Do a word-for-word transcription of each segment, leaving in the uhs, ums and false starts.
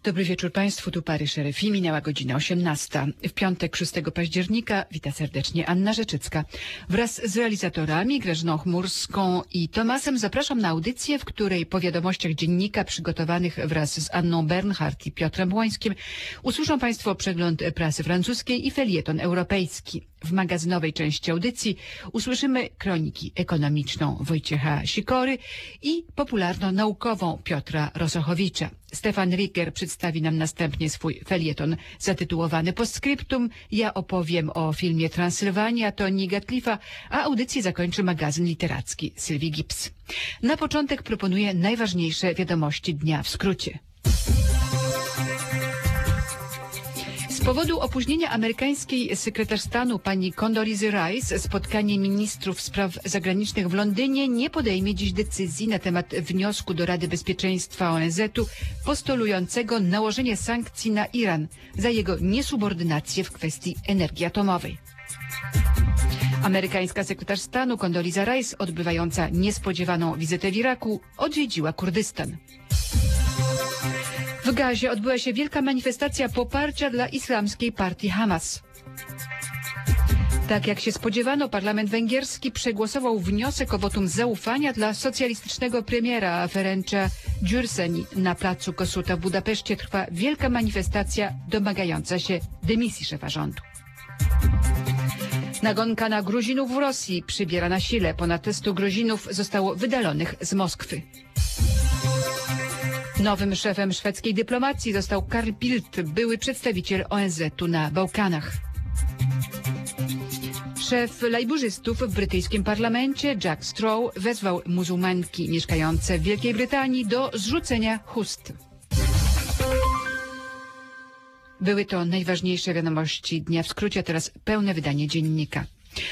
Dobry wieczór Państwu, tu Paryż R F I, minęła godzina osiemnasta. W piątek szóstego października wita serdecznie Anna Rzeczycka. Wraz z realizatorami Grażyną Chmurską i Tomasem zapraszam na audycję, w której po wiadomościach dziennika przygotowanych wraz z Anną Bernhardt i Piotrem Błońskim usłyszą Państwo przegląd prasy francuskiej i felieton europejski. W magazynowej części audycji usłyszymy kroniki ekonomiczną Wojciecha Sikory i popularno-naukową Piotra Rosochowicza. Stefan Ricker przedstawi nam następnie swój felieton zatytułowany Postscriptum. Ja opowiem o filmie Transylwania Toni Gatlifa, a audycję zakończy magazyn literacki Sylwii Gibbs. Na początek proponuję najważniejsze wiadomości dnia w skrócie. Z powodu opóźnienia amerykańskiej sekretarz stanu pani Condoleezza Rice spotkanie ministrów spraw zagranicznych w Londynie nie podejmie dziś decyzji na temat wniosku do Rady Bezpieczeństwa O N Z-u postulującego nałożenie sankcji na Iran za jego niesubordynację w kwestii energii atomowej. Amerykańska sekretarz stanu Condoleezza Rice, odbywająca niespodziewaną wizytę w Iraku, odwiedziła Kurdystan. W Gazie odbyła się wielka manifestacja poparcia dla islamskiej partii Hamas. Tak jak się spodziewano, parlament węgierski przegłosował wniosek o wotum zaufania dla socjalistycznego premiera Ferencza Gyurcsany. Na placu Kossuth w Budapeszcie trwa wielka manifestacja domagająca się dymisji szefa rządu. Nagonka na Gruzinów w Rosji przybiera na sile. Ponad stu Gruzinów zostało wydalonych z Moskwy. Nowym szefem szwedzkiej dyplomacji został Carl Bildt, były przedstawiciel O N Z-u na Bałkanach. Szef lejburzystów w brytyjskim parlamencie, Jack Straw, wezwał muzułmanki mieszkające w Wielkiej Brytanii do zrzucenia chust. Były to najważniejsze wiadomości dnia w skrócie, a teraz pełne wydanie dziennika.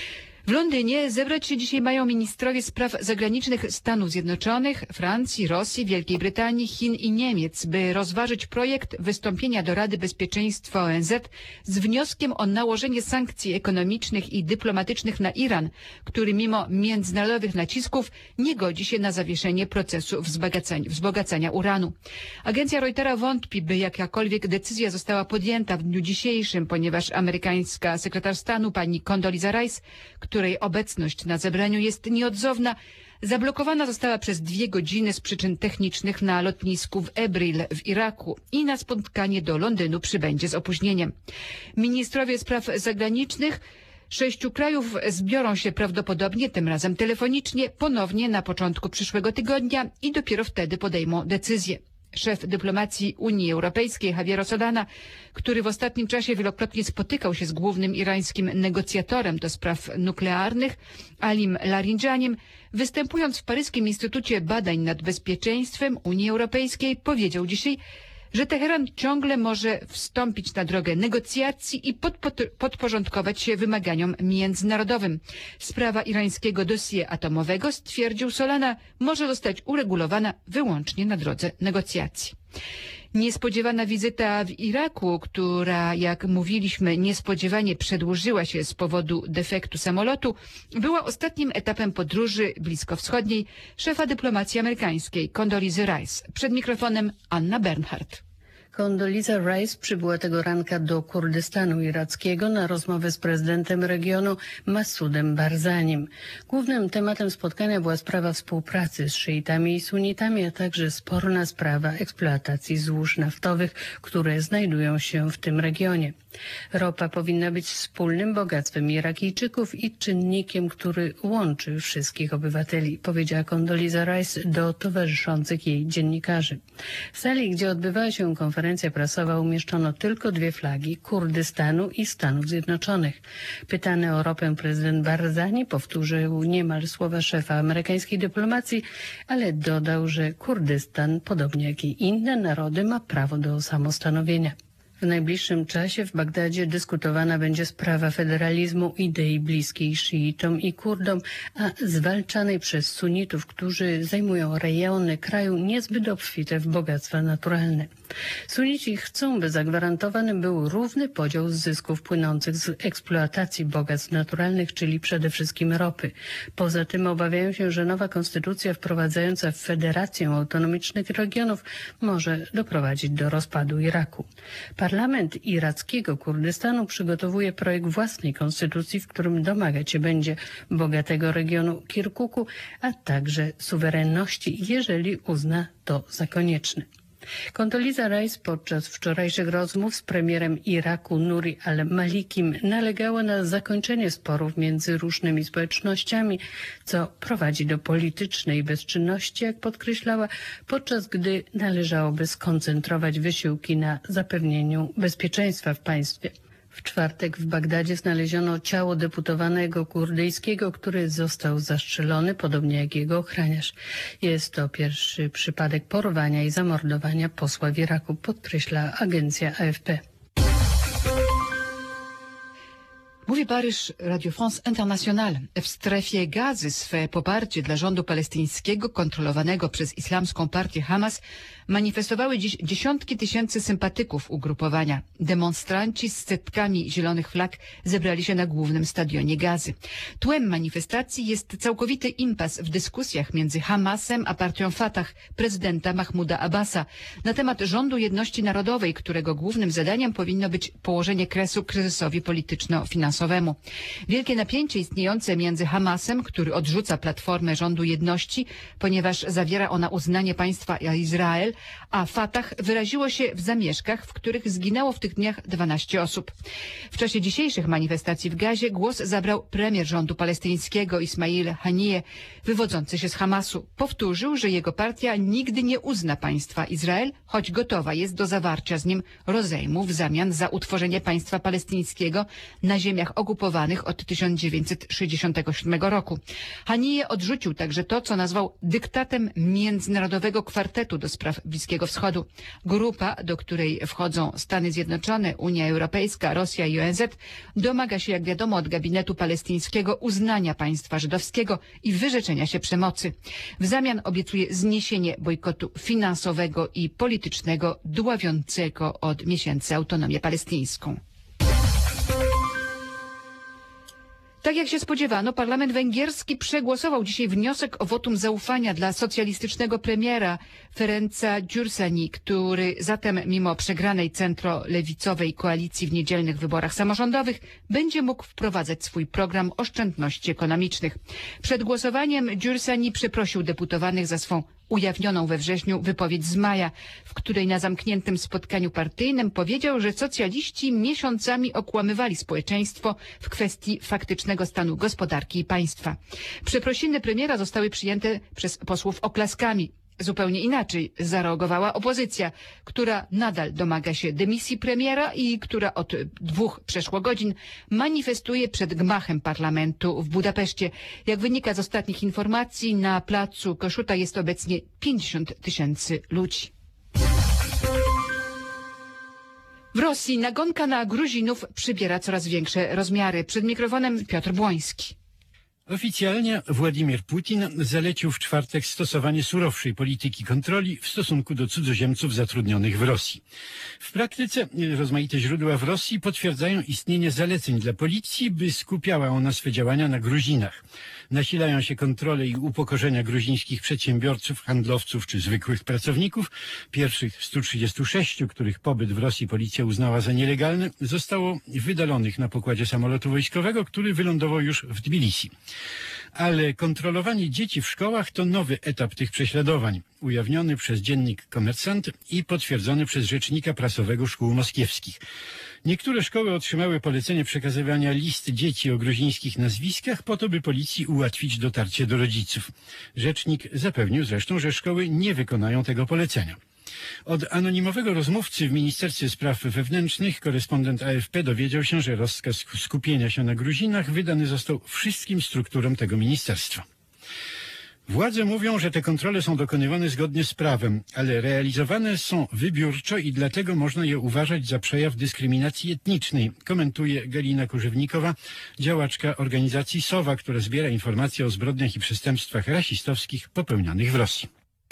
W Londynie zebrać się dzisiaj mają ministrowie spraw zagranicznych Stanów Zjednoczonych, Francji, Rosji, Wielkiej Brytanii, Chin i Niemiec, by rozważyć projekt wystąpienia do Rady Bezpieczeństwa O N Z z wnioskiem o nałożenie sankcji ekonomicznych i dyplomatycznych na Iran, który mimo międzynarodowych nacisków nie godzi się na zawieszenie procesu wzbogacania, wzbogacania uranu. Agencja Reutera wątpi, by jakakolwiek decyzja została podjęta w dniu dzisiejszym, ponieważ amerykańska sekretarz stanu pani Condoleezza Rice, której obecność na zebraniu jest nieodzowna, zablokowana została przez dwie godziny z przyczyn technicznych na lotnisku w Erbil w Iraku i na spotkanie do Londynu przybędzie z opóźnieniem. Ministrowie spraw zagranicznych sześciu krajów zbiorą się prawdopodobnie, tym razem telefonicznie, ponownie na początku przyszłego tygodnia i dopiero wtedy podejmą decyzję. Szef dyplomacji Unii Europejskiej Javier Solana, który w ostatnim czasie wielokrotnie spotykał się z głównym irańskim negocjatorem do spraw nuklearnych, Alim Larinjanim, występując w paryskim Instytucie Badań nad Bezpieczeństwem Unii Europejskiej, powiedział dzisiaj, że Teheran ciągle może wstąpić na drogę negocjacji i podpo- podporządkować się wymaganiom międzynarodowym. Sprawa irańskiego dossier atomowego, stwierdził Solana, może zostać uregulowana wyłącznie na drodze negocjacji. Niespodziewana wizyta w Iraku, która, jak mówiliśmy, niespodziewanie przedłużyła się z powodu defektu samolotu, była ostatnim etapem podróży bliskowschodniej szefa dyplomacji amerykańskiej Condoleezza Rice. Przed mikrofonem Anna Bernhardt. Condoleezza Rice przybyła tego ranka do Kurdystanu irackiego na rozmowę z prezydentem regionu Massoudem Barzanim. Głównym tematem spotkania była sprawa współpracy z szyitami i sunitami, a także sporna sprawa eksploatacji złóż naftowych, które znajdują się w tym regionie. Ropa powinna być wspólnym bogactwem Irakijczyków i czynnikiem, który łączy wszystkich obywateli, powiedziała Condoleezza Rice do towarzyszących jej dziennikarzy. W sali, gdzie odbywała się konferencja prasowa, umieszczono tylko dwie flagi Kurdystanu i Stanów Zjednoczonych. Pytany o ropę prezydent Barzani powtórzył niemal słowa szefa amerykańskiej dyplomacji, ale dodał, że Kurdystan, podobnie jak i inne narody, ma prawo do samostanowienia. W najbliższym czasie w Bagdadzie dyskutowana będzie sprawa federalizmu, idei bliskiej szyitom i Kurdom, a zwalczanej przez sunnitów, którzy zajmują rejony kraju niezbyt obfite w bogactwa naturalne. Sunnici chcą, by zagwarantowany był równy podział zysków płynących z eksploatacji bogactw naturalnych, czyli przede wszystkim ropy. Poza tym obawiają się, że nowa konstytucja wprowadzająca federację autonomicznych regionów może doprowadzić do rozpadu Iraku. Parlament irackiego Kurdystanu przygotowuje projekt własnej konstytucji, w którym domagać się będzie bogatego regionu Kirkuku, a także suwerenności, jeżeli uzna to za konieczne. Condoleezza Rice podczas wczorajszych rozmów z premierem Iraku Nuri al-Malikim nalegała na zakończenie sporów między różnymi społecznościami, co prowadzi do politycznej bezczynności, jak podkreślała, podczas gdy należałoby skoncentrować wysiłki na zapewnieniu bezpieczeństwa w państwie. W czwartek w Bagdadzie znaleziono ciało deputowanego kurdyjskiego, który został zastrzelony, podobnie jak jego ochraniarz. Jest to pierwszy przypadek porwania i zamordowania posła w Iraku, podkreśla agencja A F P. Mówi Paryż, Radio France International. W strefie Gazy swe poparcie dla rządu palestyńskiego kontrolowanego przez islamską partię Hamas manifestowały dziś dziesiątki tysięcy sympatyków ugrupowania. Demonstranci z setkami zielonych flag zebrali się na głównym stadionie Gazy. Tłem manifestacji jest całkowity impas w dyskusjach między Hamasem a partią Fatah prezydenta Mahmuda Abbasa na temat rządu jedności narodowej, którego głównym zadaniem powinno być położenie kresu kryzysowi polityczno-finansowemu. Wielkie napięcie istniejące między Hamasem, który odrzuca platformę rządu jedności, ponieważ zawiera ona uznanie państwa Izrael, a Fatah wyraziło się w zamieszkach, w których zginęło w tych dniach dwanaście osób. W czasie dzisiejszych manifestacji w Gazie głos zabrał premier rządu palestyńskiego Ismail Haniyeh, wywodzący się z Hamasu. Powtórzył, że jego partia nigdy nie uzna państwa Izrael, choć gotowa jest do zawarcia z nim rozejmu w zamian za utworzenie państwa palestyńskiego na ziemiach okupowanych od tysiąc dziewięćset sześćdziesiątego siódmego roku. Haniyeh odrzucił także to, co nazwał dyktatem Międzynarodowego Kwartetu do spraw Bliskiego Wschodu. Grupa, do której wchodzą Stany Zjednoczone, Unia Europejska, Rosja i O N Z, domaga się, jak wiadomo, od gabinetu palestyńskiego uznania państwa żydowskiego i wyrzeczenia się przemocy. W zamian obiecuje zniesienie bojkotu finansowego i politycznego dławiącego od miesięcy autonomię palestyńską. Tak jak się spodziewano, parlament węgierski przegłosował dzisiaj wniosek o wotum zaufania dla socjalistycznego premiera Ferenca Gyurcsany, który zatem mimo przegranej centrolewicowej koalicji w niedzielnych wyborach samorządowych będzie mógł wprowadzać swój program oszczędności ekonomicznych. Przed głosowaniem Gyurcsany przeprosił deputowanych za swą ujawnioną we wrześniu wypowiedź z maja, w której na zamkniętym spotkaniu partyjnym powiedział, że socjaliści miesiącami okłamywali społeczeństwo w kwestii faktycznego stanu gospodarki i państwa. Przeprosiny premiera zostały przyjęte przez posłów oklaskami. Zupełnie inaczej zareagowała opozycja, która nadal domaga się dymisji premiera i która od dwóch przeszło godzin manifestuje przed gmachem parlamentu w Budapeszcie. Jak wynika z ostatnich informacji, na placu Kossuth jest obecnie pięćdziesiąt tysięcy ludzi. W Rosji nagonka na Gruzinów przybiera coraz większe rozmiary. Przed mikrofonem Piotr Błoński. Oficjalnie Władimir Putin zalecił w czwartek stosowanie surowszej polityki kontroli w stosunku do cudzoziemców zatrudnionych w Rosji. W praktyce rozmaite źródła w Rosji potwierdzają istnienie zaleceń dla policji, by skupiała ona swe działania na Gruzinach. Nasilają się kontrole i upokorzenia gruzińskich przedsiębiorców, handlowców czy zwykłych pracowników. Pierwszych stu trzydziestu sześciu, których pobyt w Rosji policja uznała za nielegalny, zostało wydalonych na pokładzie samolotu wojskowego, który wylądował już w Tbilisi. Ale kontrolowanie dzieci w szkołach to nowy etap tych prześladowań, ujawniony przez dziennik Komersant i potwierdzony przez rzecznika prasowego szkół moskiewskich. Niektóre szkoły otrzymały polecenie przekazywania list dzieci o gruzińskich nazwiskach po to, by policji ułatwić dotarcie do rodziców. Rzecznik zapewnił zresztą, że szkoły nie wykonają tego polecenia. Od anonimowego rozmówcy w Ministerstwie Spraw Wewnętrznych korespondent A F P dowiedział się, że rozkaz skupienia się na Gruzinach wydany został wszystkim strukturom tego ministerstwa. Władze mówią, że te kontrole są dokonywane zgodnie z prawem, ale realizowane są wybiórczo i dlatego można je uważać za przejaw dyskryminacji etnicznej, komentuje Galina Kurzewnikowa, działaczka organizacji SOWA, która zbiera informacje o zbrodniach i przestępstwach rasistowskich popełnianych w Rosji.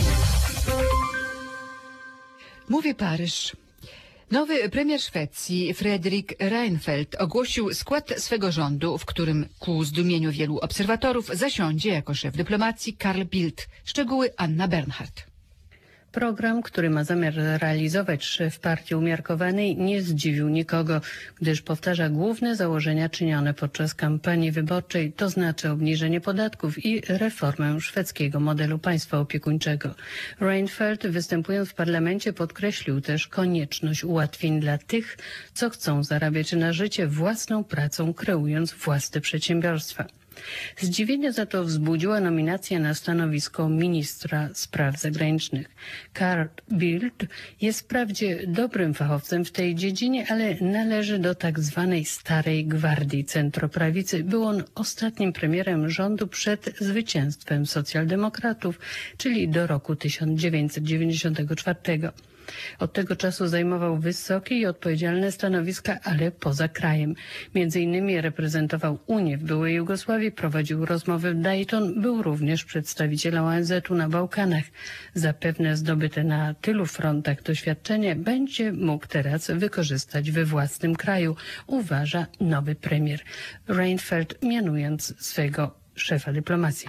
Mówi Paryż. Nowy premier Szwecji, Fredrik Reinfeldt, ogłosił skład swego rządu, w którym ku zdumieniu wielu obserwatorów zasiądzie jako szef dyplomacji Carl Bildt. Szczegóły Anna Bernhardt. Program, który ma zamiar realizować szef partii umiarkowanej, nie zdziwił nikogo, gdyż powtarza główne założenia czynione podczas kampanii wyborczej, to znaczy obniżenie podatków i reformę szwedzkiego modelu państwa opiekuńczego. Reinfeldt, występując w parlamencie, podkreślił też konieczność ułatwień dla tych, co chcą zarabiać na życie własną pracą, kreując własne przedsiębiorstwa. Zdziwienie za to wzbudziła nominacja na stanowisko ministra spraw zagranicznych. Carl Bildt jest wprawdzie dobrym fachowcem w tej dziedzinie, ale należy do tak zwanej starej gwardii centroprawicy. Był on ostatnim premierem rządu przed zwycięstwem socjaldemokratów, czyli do roku tysiąc dziewięćset dziewięćdziesiątego czwartego. Od tego czasu zajmował wysokie i odpowiedzialne stanowiska, ale poza krajem. Między innymi reprezentował Unię w byłej Jugosławii, prowadził rozmowy w Dayton, był również przedstawicielem O N Z u na Bałkanach. Zapewne zdobyte na tylu frontach doświadczenie będzie mógł teraz wykorzystać we własnym kraju, uważa nowy premier Reinfeldt, mianując swego szefa dyplomacji.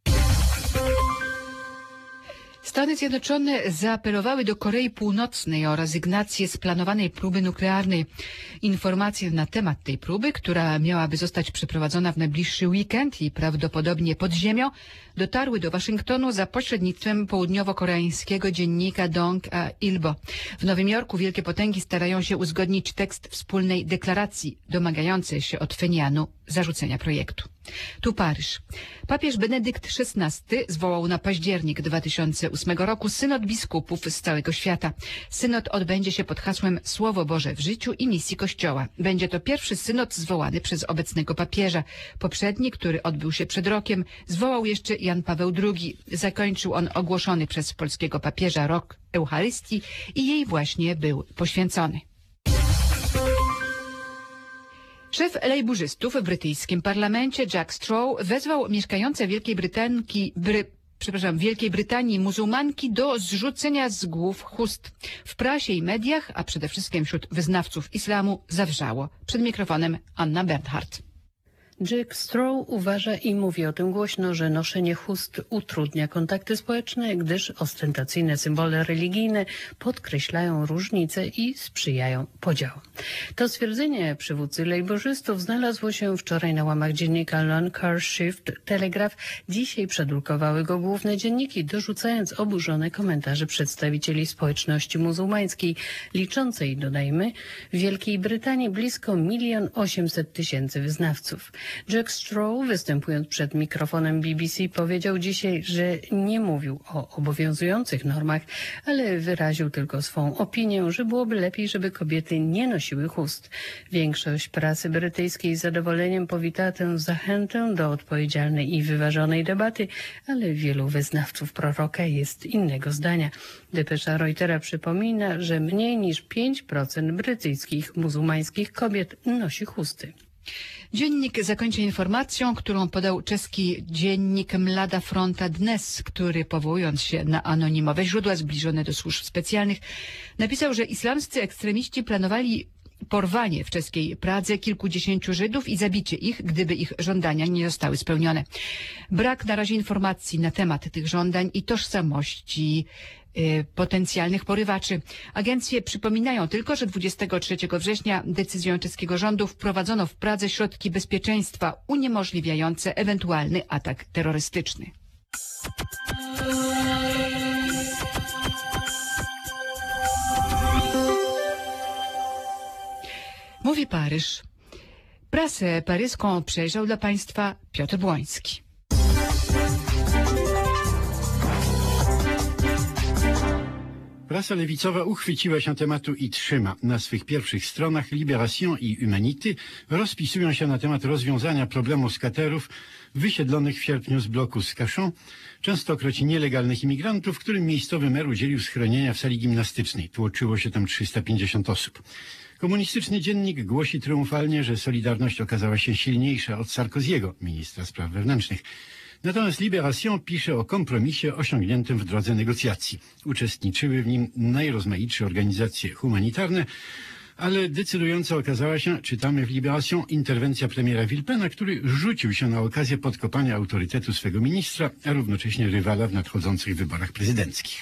Stany Zjednoczone zaapelowały do Korei Północnej o rezygnację z planowanej próby nuklearnej. Informacje na temat tej próby, która miałaby zostać przeprowadzona w najbliższy weekend i prawdopodobnie pod ziemią, dotarły do Waszyngtonu za pośrednictwem południowo-koreańskiego dziennika Dong-a Ilbo. W Nowym Jorku wielkie potęgi starają się uzgodnić tekst wspólnej deklaracji domagającej się od Pchenianu zarzucenia projektu. Tu Paryż. Papież Benedykt szesnasty zwołał na październik dwa tysiące ósmego roku synod biskupów z całego świata. Synod odbędzie się pod hasłem Słowo Boże w życiu i misji Kościoła. Będzie to pierwszy synod zwołany przez obecnego papieża. Poprzedni, który odbył się przed rokiem, zwołał jeszcze Jan Paweł drugi. Zakończył on ogłoszony przez polskiego papieża rok Eucharystii i jej właśnie był poświęcony. Szef lejburzystów w brytyjskim parlamencie Jack Straw wezwał mieszkające w Wielkiej Brytanii, Bry, przepraszam, Wielkiej Brytanii muzułmanki do zrzucenia z głów chust. W prasie i mediach, a przede wszystkim wśród wyznawców islamu, zawrzało. Przed mikrofonem Anna Bernhardt. Jack Straw uważa i mówi o tym głośno, że noszenie chust utrudnia kontakty społeczne, gdyż ostentacyjne symbole religijne podkreślają różnice i sprzyjają podziałom. To stwierdzenie przywódcy lejborzystów znalazło się wczoraj na łamach dziennika Lancashire Telegraph. Dzisiaj przedrukowały go główne dzienniki, dorzucając oburzone komentarze przedstawicieli społeczności muzułmańskiej, liczącej, dodajmy, w Wielkiej Brytanii blisko milion osiemset tysięcy wyznawców. Jack Straw, występując przed mikrofonem B B C, powiedział dzisiaj, że nie mówił o obowiązujących normach, ale wyraził tylko swą opinię, że byłoby lepiej, żeby kobiety nie nosiły chust. Większość prasy brytyjskiej z zadowoleniem powitała tę zachętę do odpowiedzialnej i wyważonej debaty, ale wielu wyznawców proroka jest innego zdania. Depesza Reutera przypomina, że mniej niż pięć procent brytyjskich muzułmańskich kobiet nosi chusty. Dziennik zakończy informacją, którą podał czeski dziennik Mlada Fronta Dnes, który, powołując się na anonimowe źródła zbliżone do służb specjalnych, napisał, że islamscy ekstremiści planowali porwanie w czeskiej Pradze kilkudziesięciu Żydów i zabicie ich, gdyby ich żądania nie zostały spełnione. Brak na razie informacji na temat tych żądań i tożsamości y, potencjalnych porywaczy. Agencje przypominają tylko, że dwudziestego trzeciego września decyzją czeskiego rządu wprowadzono w Pradze środki bezpieczeństwa uniemożliwiające ewentualny atak terrorystyczny. Mówi Paryż. Prasę paryską przejrzał dla Państwa Piotr Błoński. Prasa lewicowa uchwyciła się tematu i trzyma. Na swych pierwszych stronach Libération i Humanité rozpisują się na temat rozwiązania problemu skaterów wysiedlonych w sierpniu z bloku z Cachan, częstokroć nielegalnych imigrantów, którym miejscowy mer udzielił schronienia w sali gimnastycznej. Tłoczyło się tam trzysta pięćdziesiąt osób. Komunistyczny dziennik głosi triumfalnie, że Solidarność okazała się silniejsza od Sarkoziego, ministra spraw wewnętrznych. Natomiast Libération pisze o kompromisie osiągniętym w drodze negocjacji. Uczestniczyły w nim najrozmaitsze organizacje humanitarne, ale decydująca okazała się, czytamy w Libération, interwencja premiera Villepena, który rzucił się na okazję podkopania autorytetu swego ministra, a równocześnie rywala w nadchodzących wyborach prezydenckich.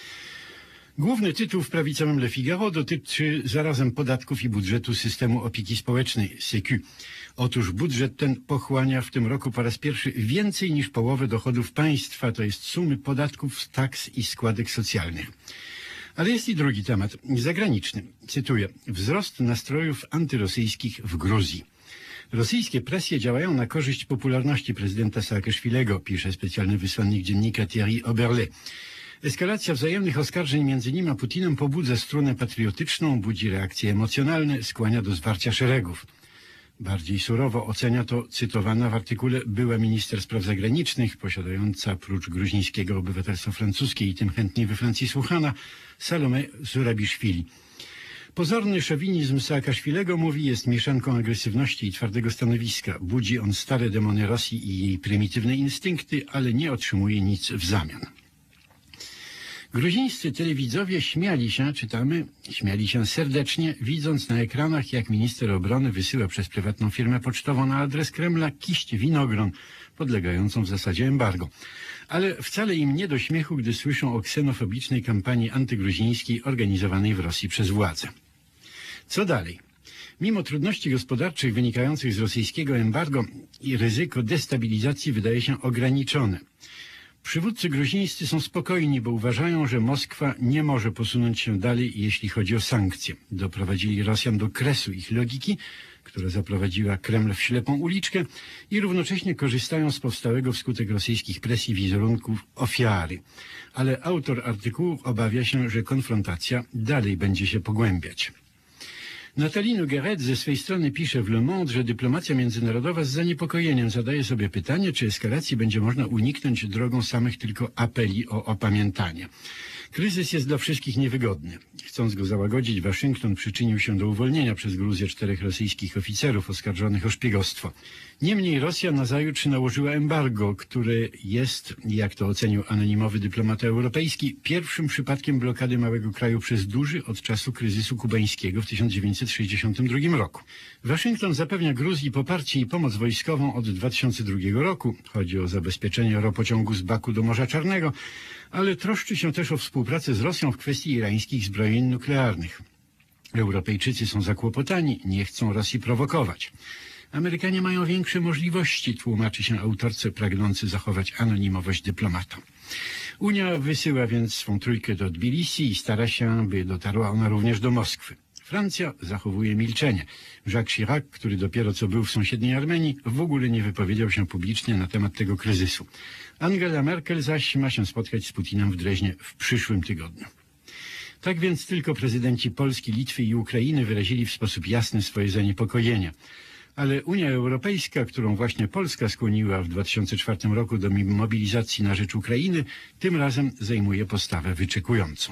Główny tytuł w prawicowym Le Figaro dotyczy zarazem podatków i budżetu systemu opieki społecznej Sécu. Otóż budżet ten pochłania w tym roku po raz pierwszy więcej niż połowę dochodów państwa, to jest sumy podatków, taks i składek socjalnych. Ale jest i drugi temat, zagraniczny. Cytuję: wzrost nastrojów antyrosyjskich w Gruzji. Rosyjskie presje działają na korzyść popularności prezydenta Saakaszwilego, pisze specjalny wysłannik dziennika Thierry Oberle. Eskalacja wzajemnych oskarżeń między nim a Putinem pobudza strunę patriotyczną, budzi reakcje emocjonalne, skłania do zwarcia szeregów. Bardziej surowo ocenia to cytowana w artykule była minister spraw zagranicznych, posiadająca prócz gruzińskiego obywatelstwo francuskie i tym chętniej we Francji słuchana, Salome Zurabiszwili. Pozorny szowinizm Saakaszwilego, mówi, jest mieszanką agresywności i twardego stanowiska. Budzi on stare demony Rosji i jej prymitywne instynkty, ale nie otrzymuje nic w zamian. Gruzińscy telewidzowie śmiali się, czytamy, śmiali się serdecznie, widząc na ekranach, jak minister obrony wysyła przez prywatną firmę pocztową na adres Kremla kiść winogron, podlegającą w zasadzie embargo. Ale wcale im nie do śmiechu, gdy słyszą o ksenofobicznej kampanii antygruzińskiej organizowanej w Rosji przez władze. Co dalej? Mimo trudności gospodarczych wynikających z rosyjskiego embargo i ryzyko destabilizacji wydaje się ograniczone. Przywódcy gruzińscy są spokojni, bo uważają, że Moskwa nie może posunąć się dalej, jeśli chodzi o sankcje. Doprowadzili Rosjan do kresu ich logiki, która zaprowadziła Kreml w ślepą uliczkę, i równocześnie korzystają z powstałego wskutek rosyjskich presji wizerunków ofiary. Ale autor artykułu obawia się, że konfrontacja dalej będzie się pogłębiać. Nathalie Nogueret ze swej strony pisze w Le Monde, że dyplomacja międzynarodowa z zaniepokojeniem zadaje sobie pytanie, czy eskalacji będzie można uniknąć drogą samych tylko apeli o opamiętanie. Kryzys jest dla wszystkich niewygodny. Chcąc go załagodzić, Waszyngton przyczynił się do uwolnienia przez Gruzję czterech rosyjskich oficerów oskarżonych o szpiegostwo. Niemniej Rosja nazajutrz nałożyła embargo, które jest, jak to ocenił anonimowy dyplomata europejski, pierwszym przypadkiem blokady małego kraju przez duży od czasu kryzysu kubańskiego w tysiąc dziewięćset sześćdziesiątym drugim roku. Waszyngton zapewnia Gruzji poparcie i pomoc wojskową od dwa tysiące drugiego roku. Chodzi o zabezpieczenie ropociągu z Baku do Morza Czarnego, ale troszczy się też o współpracę z Rosją w kwestii irańskich zbrojeń nuklearnych. Europejczycy są zakłopotani, nie chcą Rosji prowokować. Amerykanie mają większe możliwości, tłumaczy się autorce pragnący zachować anonimowość dyplomata. Unia wysyła więc swą trójkę do Tbilisi i stara się, by dotarła ona również do Moskwy. Francja zachowuje milczenie. Jacques Chirac, który dopiero co był w sąsiedniej Armenii, w ogóle nie wypowiedział się publicznie na temat tego kryzysu. Angela Merkel zaś ma się spotkać z Putinem w Dreźnie w przyszłym tygodniu. Tak więc tylko prezydenci Polski, Litwy i Ukrainy wyrazili w sposób jasny swoje zaniepokojenie. Ale Unia Europejska, którą właśnie Polska skłoniła w dwa tysiące czwartym roku do mobilizacji na rzecz Ukrainy, tym razem zajmuje postawę wyczekującą.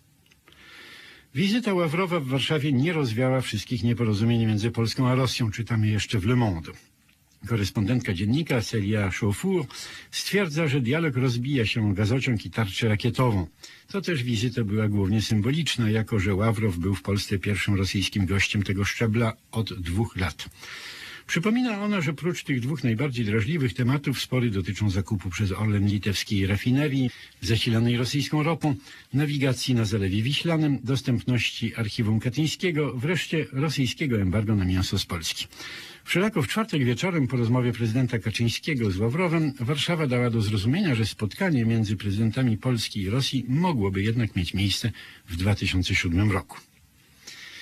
Wizyta Ławrowa w Warszawie nie rozwiała wszystkich nieporozumień między Polską a Rosją, czytamy jeszcze w Le Monde. Korespondentka dziennika Celia Chauffour stwierdza, że dialog rozbija się o gazociąg i tarczę rakietową. To też wizyta była głównie symboliczna, jako że Ławrow był w Polsce pierwszym rosyjskim gościem tego szczebla od dwóch lat. Przypomina ona, że prócz tych dwóch najbardziej drażliwych tematów spory dotyczą zakupu przez Orlen litewskiej rafinerii zasilanej rosyjską ropą, nawigacji na Zalewie Wiślanym, dostępności archiwum katyńskiego, wreszcie rosyjskiego embargo na mięso z Polski. Wszelako w czwartek wieczorem po rozmowie prezydenta Kaczyńskiego z Ławrowem Warszawa dała do zrozumienia, że spotkanie między prezydentami Polski i Rosji mogłoby jednak mieć miejsce w dwa tysiące siódmym roku.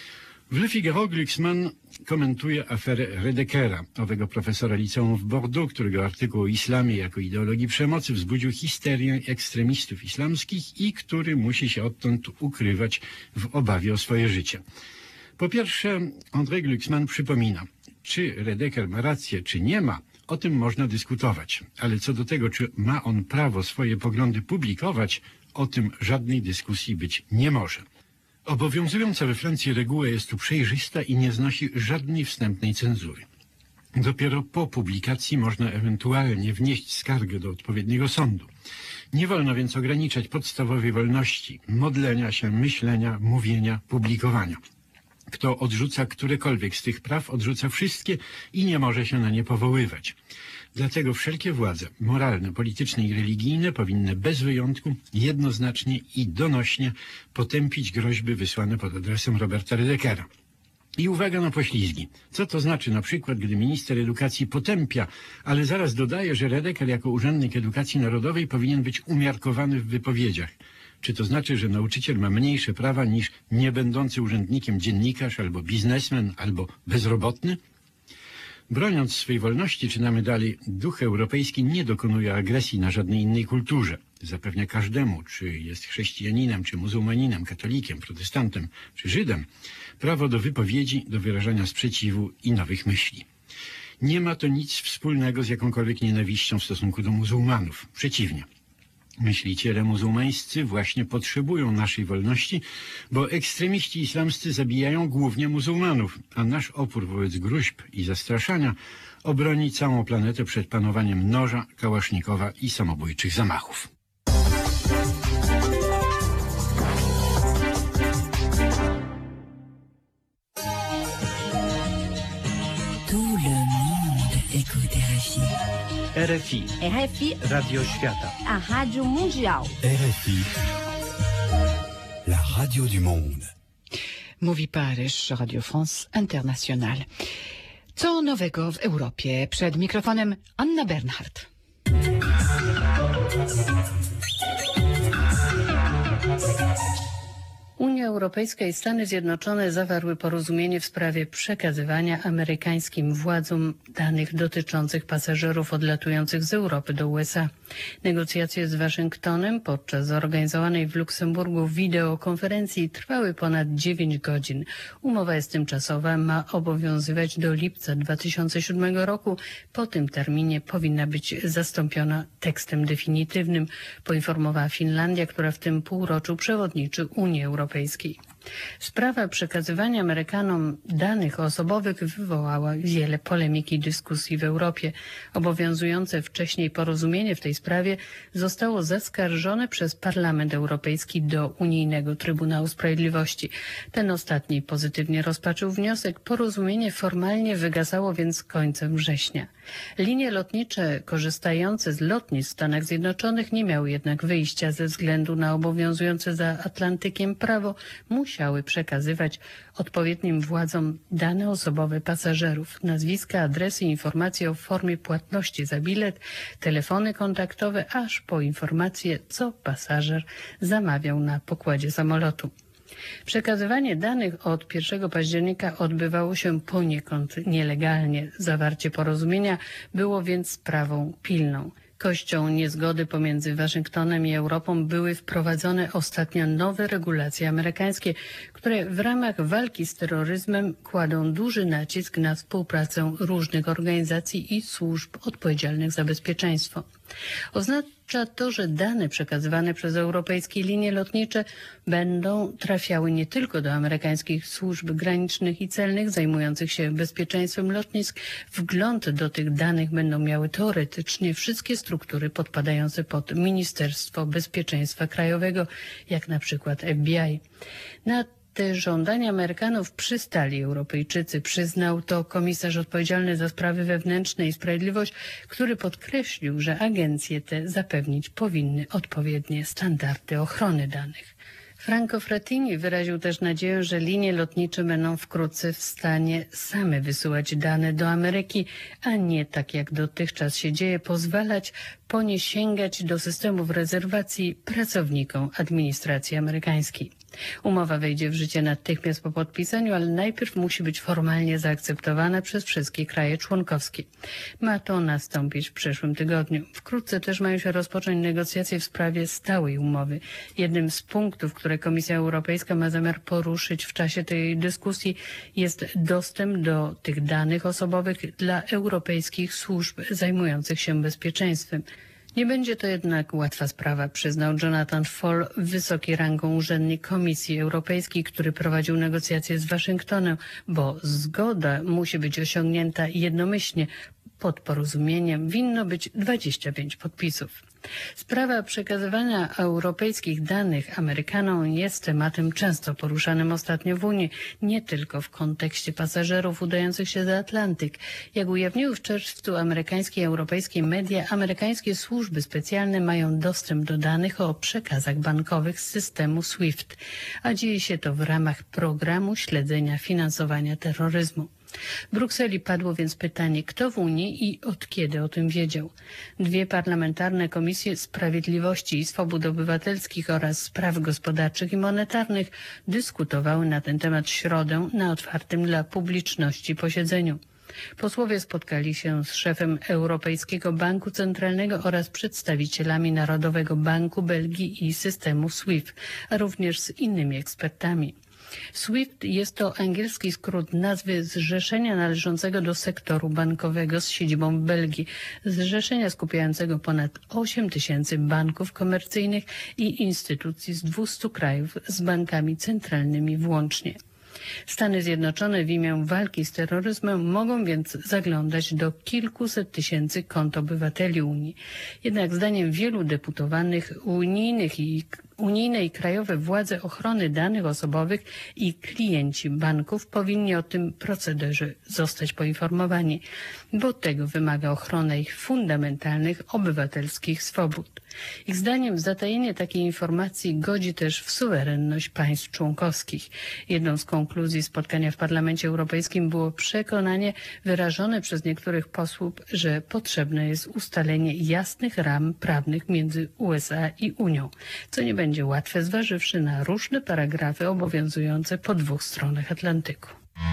W Le Figaro Glucksmann komentuje aferę Redekera, owego profesora liceum w Bordeaux, którego artykuł o islamie jako ideologii przemocy wzbudził histerię ekstremistów islamskich i który musi się odtąd ukrywać w obawie o swoje życie. Po pierwsze, André Glucksmann przypomina, czy Redeker ma rację, czy nie ma, o tym można dyskutować, ale co do tego, czy ma on prawo swoje poglądy publikować, o tym żadnej dyskusji być nie może. Obowiązująca we Francji reguła jest tu przejrzysta i nie znosi żadnej wstępnej cenzury. Dopiero po publikacji można ewentualnie wnieść skargę do odpowiedniego sądu. Nie wolno więc ograniczać podstawowej wolności modlenia się, myślenia, mówienia, publikowania. Kto odrzuca którekolwiek z tych praw, odrzuca wszystkie i nie może się na nie powoływać. Dlatego wszelkie władze moralne, polityczne i religijne powinny bez wyjątku, jednoznacznie i donośnie potępić groźby wysłane pod adresem Roberta Redekera. I uwaga na poślizgi. Co to znaczy na przykład, gdy minister edukacji potępia, ale zaraz dodaje, że Redeker jako urzędnik edukacji narodowej powinien być umiarkowany w wypowiedziach? Czy to znaczy, że nauczyciel ma mniejsze prawa niż niebędący urzędnikiem dziennikarz albo biznesmen albo bezrobotny? Broniąc swej wolności, czytamy dalej, duch europejski nie dokonuje agresji na żadnej innej kulturze. Zapewnia każdemu, czy jest chrześcijaninem, czy muzułmaninem, katolikiem, protestantem, czy Żydem, prawo do wypowiedzi, do wyrażania sprzeciwu i nowych myśli. Nie ma to nic wspólnego z jakąkolwiek nienawiścią w stosunku do muzułmanów. Przeciwnie. Myśliciele muzułmańscy właśnie potrzebują naszej wolności, bo ekstremiści islamscy zabijają głównie muzułmanów, a nasz opór wobec gróźb i zastraszania obroni całą planetę przed panowaniem noża, kałasznikowa i samobójczych zamachów. Tout le monde écoute R F I. R F I. R F I. Radio Świata. A Rádio Mundial. R F I. La radio du monde. Mówi Paryż, Radio France Internationale. Co nowego w Europie? Przed mikrofonem Anna Bernhardt. Unia Europejska i Stany Zjednoczone zawarły porozumienie w sprawie przekazywania amerykańskim władzom danych dotyczących pasażerów odlatujących z Europy do U S A. Negocjacje z Waszyngtonem podczas zorganizowanej w Luksemburgu wideokonferencji trwały ponad dziewięć godzin. Umowa jest tymczasowa, ma obowiązywać do lipca dwa tysiące siódmego roku. Po tym terminie powinna być zastąpiona tekstem definitywnym, poinformowała Finlandia, która w tym półroczu przewodniczy Unii Europejskiej. Sprawa przekazywania Amerykanom danych osobowych wywołała wiele polemiki i dyskusji w Europie. Obowiązujące wcześniej porozumienie w tej sprawie zostało zaskarżone przez Parlament Europejski do Unijnego Trybunału Sprawiedliwości. Ten ostatni pozytywnie rozpatrzył wniosek. Porozumienie formalnie wygasało więc końcem września. Linie lotnicze korzystające z lotnisk w Stanach Zjednoczonych nie miały jednak wyjścia ze względu na obowiązujące za Atlantykiem prawo. Musiały przekazywać odpowiednim władzom dane osobowe pasażerów, nazwiska, adresy, informacje o formie płatności za bilet, telefony kontaktowe, aż po informacje, co pasażer zamawiał na pokładzie samolotu. Przekazywanie danych od pierwszego października odbywało się poniekąd nielegalnie. Zawarcie porozumienia było więc sprawą pilną. Kością niezgody pomiędzy Waszyngtonem i Europą były wprowadzone ostatnio nowe regulacje amerykańskie, które w ramach walki z terroryzmem kładą duży nacisk na współpracę różnych organizacji i służb odpowiedzialnych za bezpieczeństwo. Oznacza to, że dane przekazywane przez europejskie linie lotnicze będą trafiały nie tylko do amerykańskich służb granicznych i celnych zajmujących się bezpieczeństwem lotnisk. Wgląd do tych danych będą miały teoretycznie wszystkie struktury podpadające pod Ministerstwo Bezpieczeństwa Krajowego, jak na przykład F B I. Na te żądania Amerykanów przystali Europejczycy, przyznał to komisarz odpowiedzialny za sprawy wewnętrzne i sprawiedliwość, który podkreślił, że agencje te zapewnić powinny odpowiednie standardy ochrony danych. Franco Frattini wyraził też nadzieję, że linie lotnicze będą wkrótce w stanie same wysyłać dane do Ameryki, a nie tak jak dotychczas się dzieje, pozwalać po nie sięgać do systemów rezerwacji pracownikom administracji amerykańskiej. Umowa wejdzie w życie natychmiast po podpisaniu, ale najpierw musi być formalnie zaakceptowana przez wszystkie kraje członkowskie. Ma to nastąpić w przyszłym tygodniu. Wkrótce też mają się rozpocząć negocjacje w sprawie stałej umowy. Jednym z punktów, które Komisja Europejska ma zamiar poruszyć w czasie tej dyskusji, jest dostęp do tych danych osobowych dla europejskich służb zajmujących się bezpieczeństwem. Nie będzie to jednak łatwa sprawa, przyznał Jonathan Fall, wysoki rangą urzędnik Komisji Europejskiej, który prowadził negocjacje z Waszyngtonem, bo zgoda musi być osiągnięta jednomyślnie. Pod porozumieniem winno być dwadzieścia pięć podpisów. Sprawa przekazywania europejskich danych Amerykanom jest tematem często poruszanym ostatnio w Unii, nie tylko w kontekście pasażerów udających się za Atlantyk. Jak ujawniły w czerwcu amerykańskie i europejskie media, amerykańskie służby specjalne mają dostęp do danych o przekazach bankowych z systemu SWIFT, a dzieje się to w ramach programu śledzenia finansowania terroryzmu. W Brukseli padło więc pytanie, kto w Unii i od kiedy o tym wiedział. Dwie parlamentarne komisje Sprawiedliwości i Swobód Obywatelskich oraz Spraw Gospodarczych i Monetarnych dyskutowały na ten temat w środę na otwartym dla publiczności posiedzeniu. Posłowie spotkali się z szefem Europejskiego Banku Centralnego oraz przedstawicielami Narodowego Banku Belgii i systemu SWIFT, a również z innymi ekspertami. SWIFT jest to angielski skrót nazwy zrzeszenia należącego do sektoru bankowego z siedzibą w Belgii, zrzeszenia skupiającego ponad osiem tysięcy banków komercyjnych i instytucji z dwustu krajów z bankami centralnymi włącznie. Stany Zjednoczone w imię walki z terroryzmem mogą więc zaglądać do kilkuset tysięcy kont obywateli Unii. Jednak zdaniem wielu deputowanych unijnych i unijne i krajowe władze ochrony danych osobowych i klienci banków powinni o tym procederze zostać poinformowani, bo tego wymaga ochrona ich fundamentalnych obywatelskich swobód. Ich zdaniem zatajenie takiej informacji godzi też w suwerenność państw członkowskich. Jedną z konkluzji spotkania w Parlamencie Europejskim było przekonanie wyrażone przez niektórych posłów, że potrzebne jest ustalenie jasnych ram prawnych między U S A i Unią, co nie będzie łatwe, zważywszy na różne paragrafy obowiązujące po dwóch stronach Atlantyku.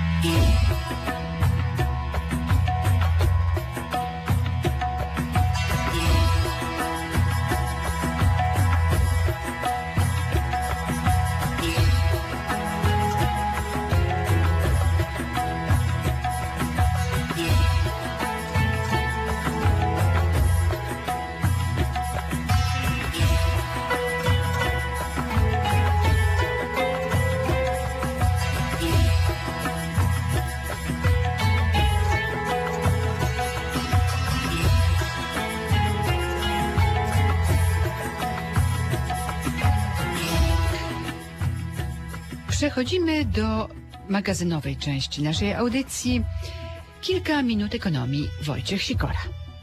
Przechodzimy do magazynowej części naszej audycji. Kilka minut ekonomii. Wojciech Sikora.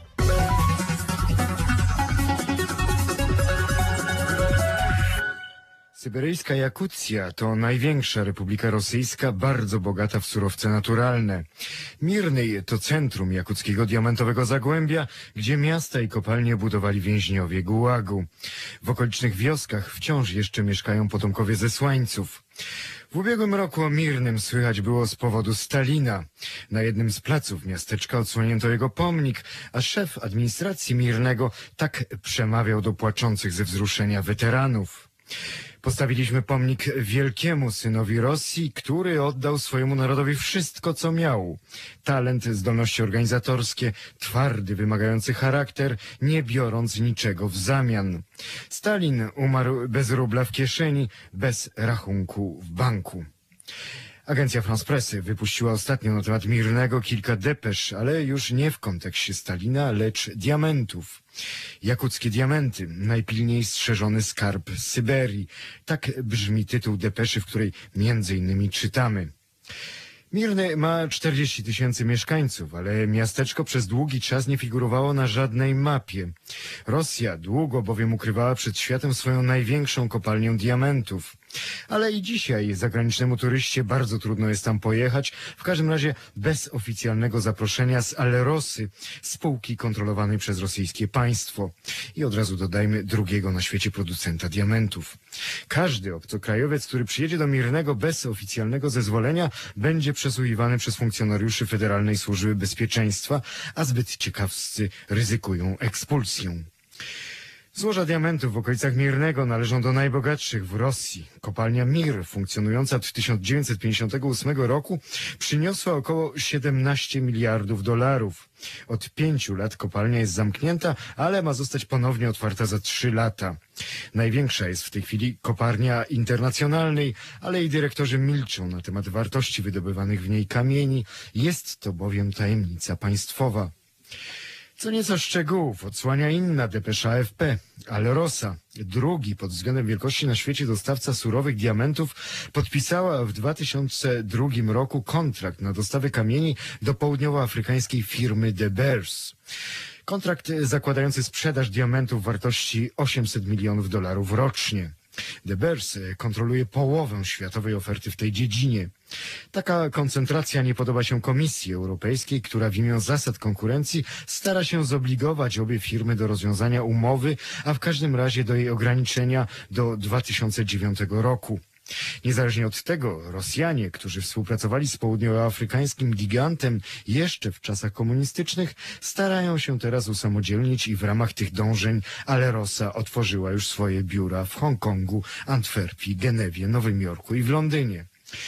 Syberyjska Jakucja to największa republika rosyjska, bardzo bogata w surowce naturalne. Mirnyj to centrum jakuckiego diamentowego zagłębia, gdzie miasta i kopalnie budowali więźniowie gułagu. W okolicznych wioskach wciąż jeszcze mieszkają potomkowie zesłańców. W ubiegłym roku o Mirnym słychać było z powodu Stalina. Na jednym z placów miasteczka odsłonięto jego pomnik, a szef administracji Mirnego tak przemawiał do płaczących ze wzruszenia weteranów. Postawiliśmy pomnik wielkiemu synowi Rosji, który oddał swojemu narodowi wszystko, co miał. Talent, zdolności organizatorskie, twardy, wymagający charakter, nie biorąc niczego w zamian. Stalin umarł bez rubla w kieszeni, bez rachunku w banku. Agencja France Presse wypuściła ostatnio na temat Mirnego kilka depesz, ale już nie w kontekście Stalina, lecz diamentów. Jakuckie diamenty, najpilniej strzeżony skarb Syberii. Tak brzmi tytuł depeszy, w której między innymi czytamy. Mirny ma czterdzieści tysięcy mieszkańców, ale miasteczko przez długi czas nie figurowało na żadnej mapie. Rosja długo bowiem ukrywała przed światem swoją największą kopalnię diamentów. Ale i dzisiaj zagranicznemu turyście bardzo trudno jest tam pojechać, w każdym razie bez oficjalnego zaproszenia z Alerosy, spółki kontrolowanej przez rosyjskie państwo. I od razu dodajmy drugiego na świecie producenta diamentów. Każdy obcokrajowiec, który przyjedzie do Mirnego bez oficjalnego zezwolenia, będzie przesłuchiwany przez funkcjonariuszy Federalnej Służby Bezpieczeństwa, a zbyt ciekawscy ryzykują ekspulsją. Złoża diamentów w okolicach Mirnego należą do najbogatszych w Rosji. Kopalnia Mir, funkcjonująca od tysiąc dziewięćset pięćdziesiątego ósmego roku, przyniosła około siedemnaście miliardów dolarów. Od pięciu lat kopalnia jest zamknięta, ale ma zostać ponownie otwarta za trzy lata. Największa jest w tej chwili kopalnia Internacjonalnej, ale jej dyrektorzy milczą na temat wartości wydobywanych w niej kamieni. Jest to bowiem tajemnica państwowa. Co nieco szczegółów odsłania inna depesza A F P. Alerosa, drugi pod względem wielkości na świecie dostawca surowych diamentów, podpisała w dwa tysiące drugim roku kontrakt na dostawę kamieni do południowoafrykańskiej firmy De Beers. Kontrakt zakładający sprzedaż diamentów wartości osiemset milionów dolarów rocznie. De Beers kontroluje połowę światowej oferty w tej dziedzinie. Taka koncentracja nie podoba się Komisji Europejskiej, która w imię zasad konkurencji stara się zobligować obie firmy do rozwiązania umowy, a w każdym razie do jej ograniczenia do dwa tysiące dziewiątego roku. Niezależnie od tego, Rosjanie, którzy współpracowali z południowoafrykańskim gigantem jeszcze w czasach komunistycznych, starają się teraz usamodzielnić i w ramach tych dążeń Alerosa otworzyła już swoje biura w Hongkongu, Antwerpii, Genewie, Nowym Jorku i w Londynie.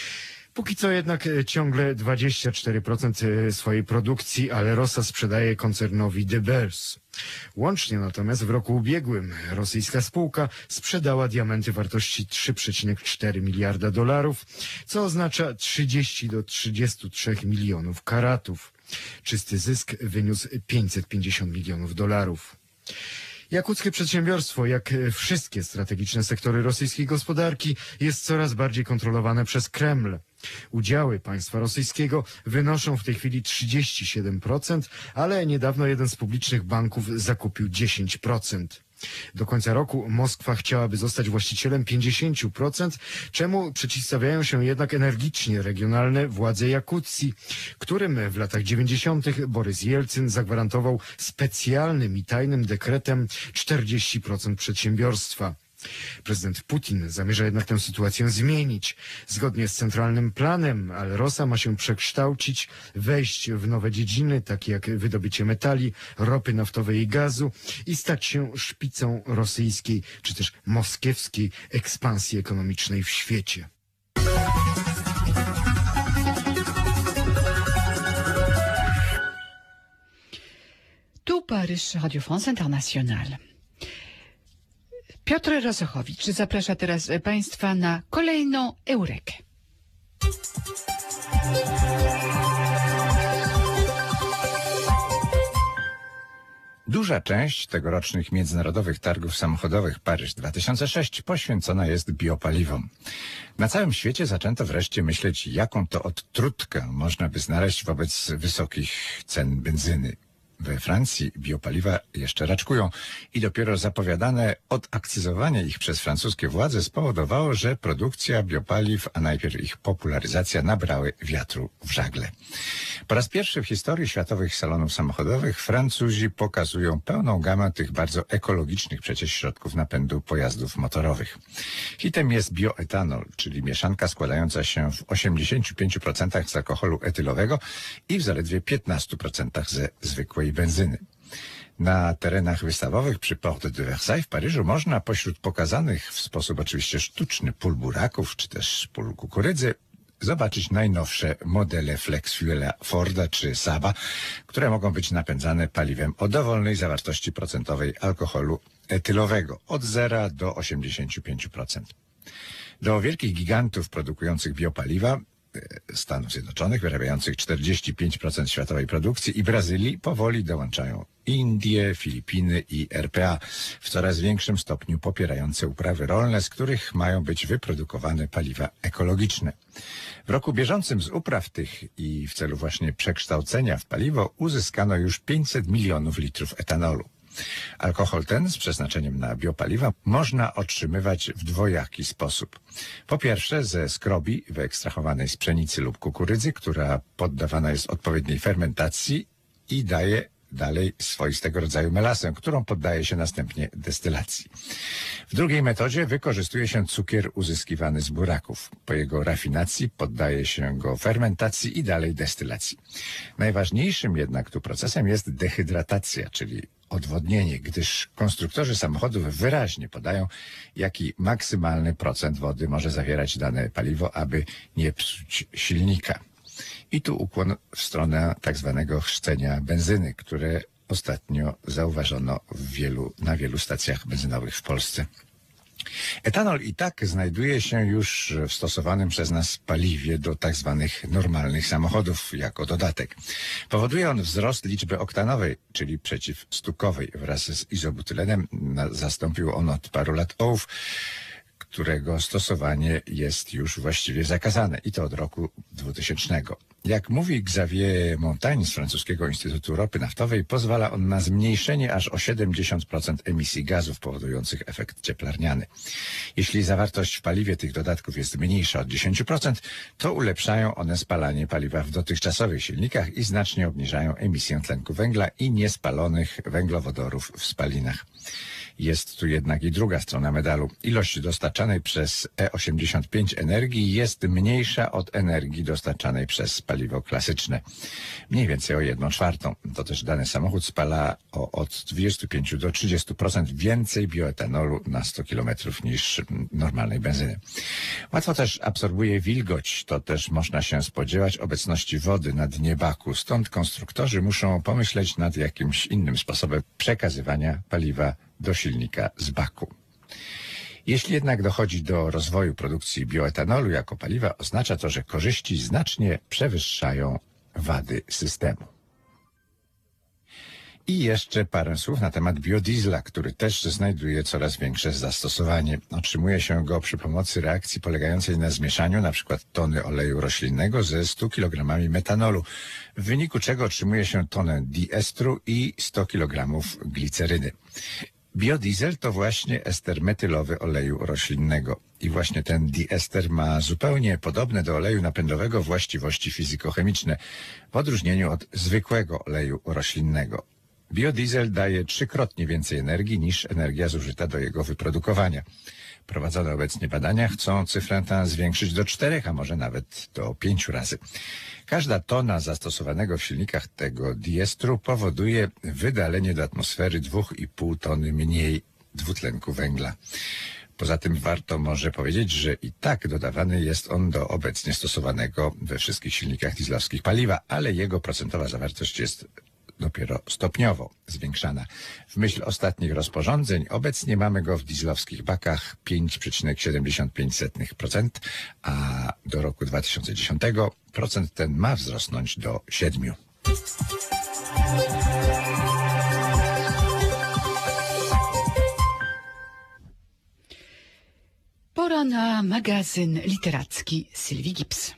Póki co jednak ciągle dwadzieścia cztery procent swojej produkcji Alerosa sprzedaje koncernowi De Beers. Łącznie natomiast w roku ubiegłym rosyjska spółka sprzedała diamenty wartości trzy przecinek cztery miliarda dolarów, co oznacza trzydzieści do trzydziestu trzech milionów karatów. Czysty zysk wyniósł pięćset pięćdziesiąt milionów dolarów. Jakuckie przedsiębiorstwo, jak wszystkie strategiczne sektory rosyjskiej gospodarki, jest coraz bardziej kontrolowane przez Kreml. Udziały państwa rosyjskiego wynoszą w tej chwili trzydzieści siedem procent, ale niedawno jeden z publicznych banków zakupił dziesięć procent. Do końca roku Moskwa chciałaby zostać właścicielem pięćdziesiąt procent, czemu przeciwstawiają się jednak energicznie regionalne władze Jakucji, którym w latach dziewięćdziesiątych Borys Jelcyn zagwarantował specjalnym i tajnym dekretem czterdzieści procent przedsiębiorstwa. Prezydent Putin zamierza jednak tę sytuację zmienić. Zgodnie z centralnym planem Alerosa ma się przekształcić, wejść w nowe dziedziny, takie jak wydobycie metali, ropy naftowej i gazu i stać się szpicą rosyjskiej czy też moskiewskiej ekspansji ekonomicznej w świecie. Tu Paryż, Radio France Internationale. Piotr Rosochowicz zaprasza teraz Państwa na kolejną Eurekę. Duża część tegorocznych międzynarodowych targów samochodowych Paryż dwa tysiące sześć poświęcona jest biopaliwom. Na całym świecie zaczęto wreszcie myśleć, jaką to odtrutkę można by znaleźć wobec wysokich cen benzyny. We Francji biopaliwa jeszcze raczkują i dopiero zapowiadane odakcyzowanie ich przez francuskie władze spowodowało, że produkcja biopaliw, a najpierw ich popularyzacja nabrały wiatru w żagle. Po raz pierwszy w historii światowych salonów samochodowych Francuzi pokazują pełną gamę tych bardzo ekologicznych przecież środków napędu pojazdów motorowych. Hitem jest bioetanol, czyli mieszanka składająca się w osiemdziesięciu pięciu procentach z alkoholu etylowego i w zaledwie piętnastu procentach ze zwykłej benzyny. Na terenach wystawowych przy Porte de Versailles w Paryżu można pośród pokazanych w sposób oczywiście sztuczny pól buraków czy też pól kukurydzy zobaczyć najnowsze modele FlexFuela Forda czy Saaba, które mogą być napędzane paliwem o dowolnej zawartości procentowej alkoholu etylowego od zera do osiemdziesięciu pięciu procent. Do wielkich gigantów produkujących biopaliwa Stanów Zjednoczonych, wyrabiających czterdzieści pięć procent światowej produkcji, i Brazylii powoli dołączają Indie, Filipiny i R P A, w coraz większym stopniu popierające uprawy rolne, z których mają być wyprodukowane paliwa ekologiczne. W roku bieżącym z upraw tych i w celu właśnie przekształcenia w paliwo uzyskano już pięćset milionów litrów etanolu. Alkohol ten z przeznaczeniem na biopaliwa można otrzymywać w dwojaki sposób. Po pierwsze ze skrobi wyekstrahowanej z pszenicy lub kukurydzy, która poddawana jest odpowiedniej fermentacji i daje dalej swoistego rodzaju melasę, którą poddaje się następnie destylacji. W drugiej metodzie wykorzystuje się cukier uzyskiwany z buraków. Po jego rafinacji poddaje się go fermentacji i dalej destylacji. Najważniejszym jednak tu procesem jest dehydratacja, czyli odwodnienie, gdyż konstruktorzy samochodów wyraźnie podają, jaki maksymalny procent wody może zawierać dane paliwo, aby nie psuć silnika. I tu ukłon w stronę tak zwanego chrzcenia benzyny, które ostatnio zauważono w wielu, na wielu stacjach benzynowych w Polsce. Etanol i tak znajduje się już w stosowanym przez nas paliwie do tak zwanych normalnych samochodów jako dodatek. Powoduje on wzrost liczby oktanowej, czyli przeciwstukowej. Wraz z izobutylenem zastąpił on od paru lat ołów, którego stosowanie jest już właściwie zakazane i to od roku dwutysięcznego. Jak mówi Xavier Montaigne z francuskiego Instytutu Ropy Naftowej, pozwala on na zmniejszenie aż o siedemdziesiąt procent emisji gazów powodujących efekt cieplarniany. Jeśli zawartość w paliwie tych dodatków jest mniejsza od dziesięć procent, to ulepszają one spalanie paliwa w dotychczasowych silnikach i znacznie obniżają emisję tlenku węgla i niespalonych węglowodorów w spalinach. Jest tu jednak i druga strona medalu. Ilość dostarczanej przez E osiemdziesiąt pięć energii jest mniejsza od energii dostarczanej przez paliwo klasyczne. Mniej więcej o jedną czwartą. To też dany samochód spala o od dwudziestu pięciu do trzydziestu procent więcej bioetanolu na sto kilometrów niż normalnej benzyny. Łatwo też absorbuje wilgoć. To też można się spodziewać obecności wody na dnie baku. Stąd konstruktorzy muszą pomyśleć nad jakimś innym sposobem przekazywania paliwa do silnika z baku. Jeśli jednak dochodzi do rozwoju produkcji bioetanolu jako paliwa, oznacza to, że korzyści znacznie przewyższają wady systemu. I jeszcze parę słów na temat biodiesla, który też znajduje coraz większe zastosowanie. Otrzymuje się go przy pomocy reakcji polegającej na zmieszaniu np. tony oleju roślinnego ze stu kilogramami metanolu, w wyniku czego otrzymuje się tonę diestru i sto kilogramów gliceryny. Biodiesel to właśnie ester metylowy oleju roślinnego i właśnie ten diester ma zupełnie podobne do oleju napędowego właściwości fizykochemiczne, w odróżnieniu od zwykłego oleju roślinnego. Biodiesel daje trzykrotnie więcej energii niż energia zużyta do jego wyprodukowania. Prowadzone obecnie badania chcą cyfrę tę zwiększyć do czterech, a może nawet do pięciu razy. Każda tona zastosowanego w silnikach tego diestru powoduje wydalenie do atmosfery dwa i pół tony mniej dwutlenku węgla. Poza tym warto może powiedzieć, że i tak dodawany jest on do obecnie stosowanego we wszystkich silnikach dieslowskich paliwa, ale jego procentowa zawartość jest dopiero stopniowo zwiększana. W myśl ostatnich rozporządzeń obecnie mamy go w dieslowskich bakach pięć przecinek siedemdziesiąt pięć procent, a do roku dwa tysiące dziesiątego procent ten ma wzrosnąć do siedmiu procent. Pora na magazyn literacki Sylwii Gips.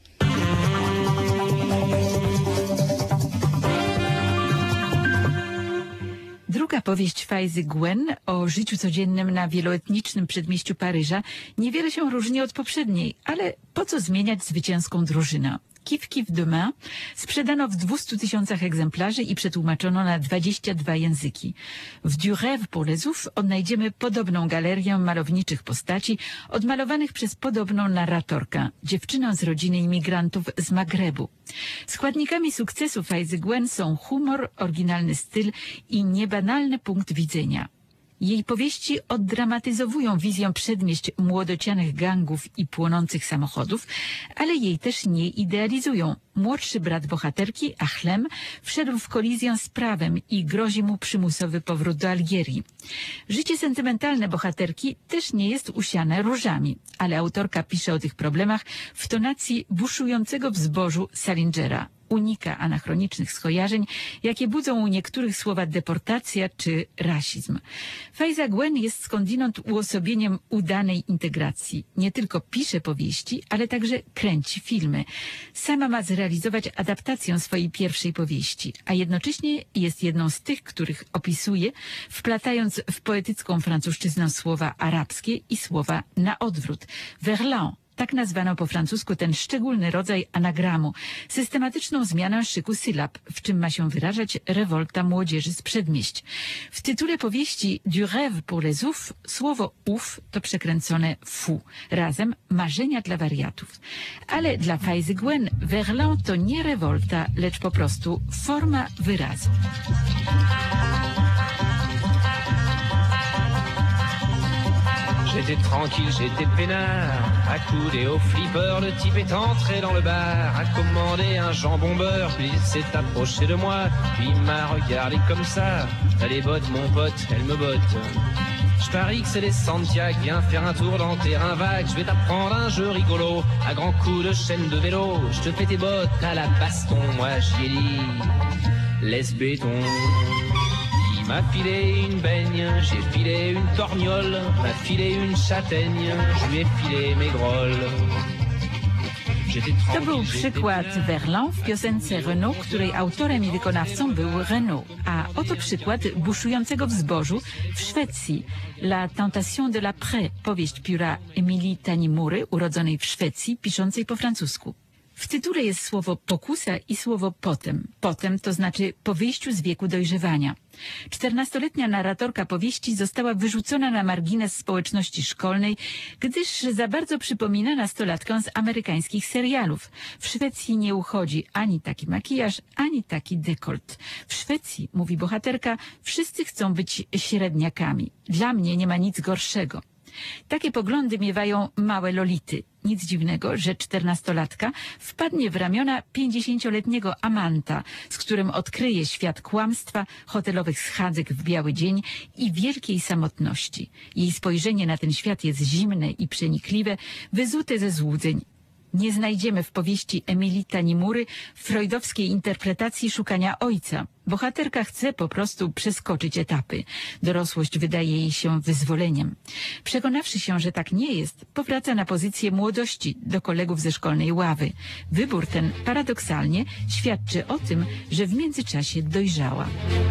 Druga powieść Faizy Gwen o życiu codziennym na wieloetnicznym przedmieściu Paryża niewiele się różni od poprzedniej, ale po co zmieniać zwycięską drużynę? Kif Kif Demain sprzedano w dwustu tysiącach egzemplarzy i przetłumaczono na dwadzieścia dwa języki. W Du Rêve pour les Oufs odnajdziemy podobną galerię malowniczych postaci odmalowanych przez podobną narratorkę, dziewczynę z rodziny imigrantów z Magrebu. Składnikami sukcesu Faizy Gwen są humor, oryginalny styl i niebanalny punkt widzenia. Jej powieści oddramatyzowują wizję przedmieść młodocianych gangów i płonących samochodów, ale jej też nie idealizują. Młodszy brat bohaterki, Achlem, wszedł w kolizję z prawem i grozi mu przymusowy powrót do Algierii. Życie sentymentalne bohaterki też nie jest usiane różami, ale autorka pisze o tych problemach w tonacji buszującego w zbożu Salingera. unika anachronicznych skojarzeń, jakie budzą u niektórych słowa deportacja czy rasizm. Faiza Gwen jest skądinąd uosobieniem udanej integracji. Nie tylko pisze powieści, ale także kręci filmy. Sama ma zrealizować adaptację swojej pierwszej powieści, a jednocześnie jest jedną z tych, których opisuje, wplatając w poetycką francuszczyznę słowa arabskie i słowa na odwrót. Verlan. Tak nazwano po francusku ten szczególny rodzaj anagramu, systematyczną zmianę szyku sylab, w czym ma się wyrażać rewolta młodzieży z przedmieść. W tytule powieści Du rêve pour les oufs słowo uf to przekręcone fu, razem marzenia dla wariatów. Ale dla Faizy Gwen Verlan to nie rewolta, lecz po prostu forma wyrazu. J'étais tranquille, j'étais peinard, accoudé au flipper, le type est entré dans le bar, a commandé un jambon beurre, puis il s'est approché de moi, puis il m'a regardé comme ça. T'as les bottes mon pote, elles me bottent. Je parie que c'est les Santiago, viens faire un tour dans terrain vague, je vais t'apprendre un jeu rigolo, à grands coups de chaîne de vélo, je te fais tes bottes à la baston, moi j'y ai dit, laisse béton. M'a filé une baigne, j'ai filé une torgnole, m'a filé une châtaigne, je lui ai filé mes grolles. To był przykład Verlan w piosence Renaud, której autorem i wykonawcą był Renaud. A oto przykład buszującego w zbożu w Szwecji. La Tentation de l'après, powieść pióra Emilii Tanimury, urodzonej w Szwecji, piszącej po francusku. W tytule jest słowo pokusa i słowo potem. Potem to znaczy po wyjściu z wieku dojrzewania. Czternastoletnia narratorka powieści została wyrzucona na margines społeczności szkolnej, gdyż za bardzo przypomina nastolatkę z amerykańskich serialów. W Szwecji nie uchodzi ani taki makijaż, ani taki dekolt. W Szwecji, mówi bohaterka, wszyscy chcą być średniakami. Dla mnie nie ma nic gorszego. Takie poglądy miewają małe lolity. Nic dziwnego, że czternastolatka wpadnie w ramiona pięćdziesięcioletniego amanta, z którym odkryje świat kłamstwa, hotelowych schadzek w biały dzień i wielkiej samotności. Jej spojrzenie na ten świat jest zimne i przenikliwe, wyzute ze złudzeń. Nie znajdziemy w powieści Emilii Tanimury freudowskiej interpretacji szukania ojca. Bohaterka chce po prostu przeskoczyć etapy. Dorosłość wydaje jej się wyzwoleniem. Przekonawszy się, że tak nie jest, powraca na pozycję młodości do kolegów ze szkolnej ławy. Wybór ten paradoksalnie świadczy o tym, że w międzyczasie dojrzała.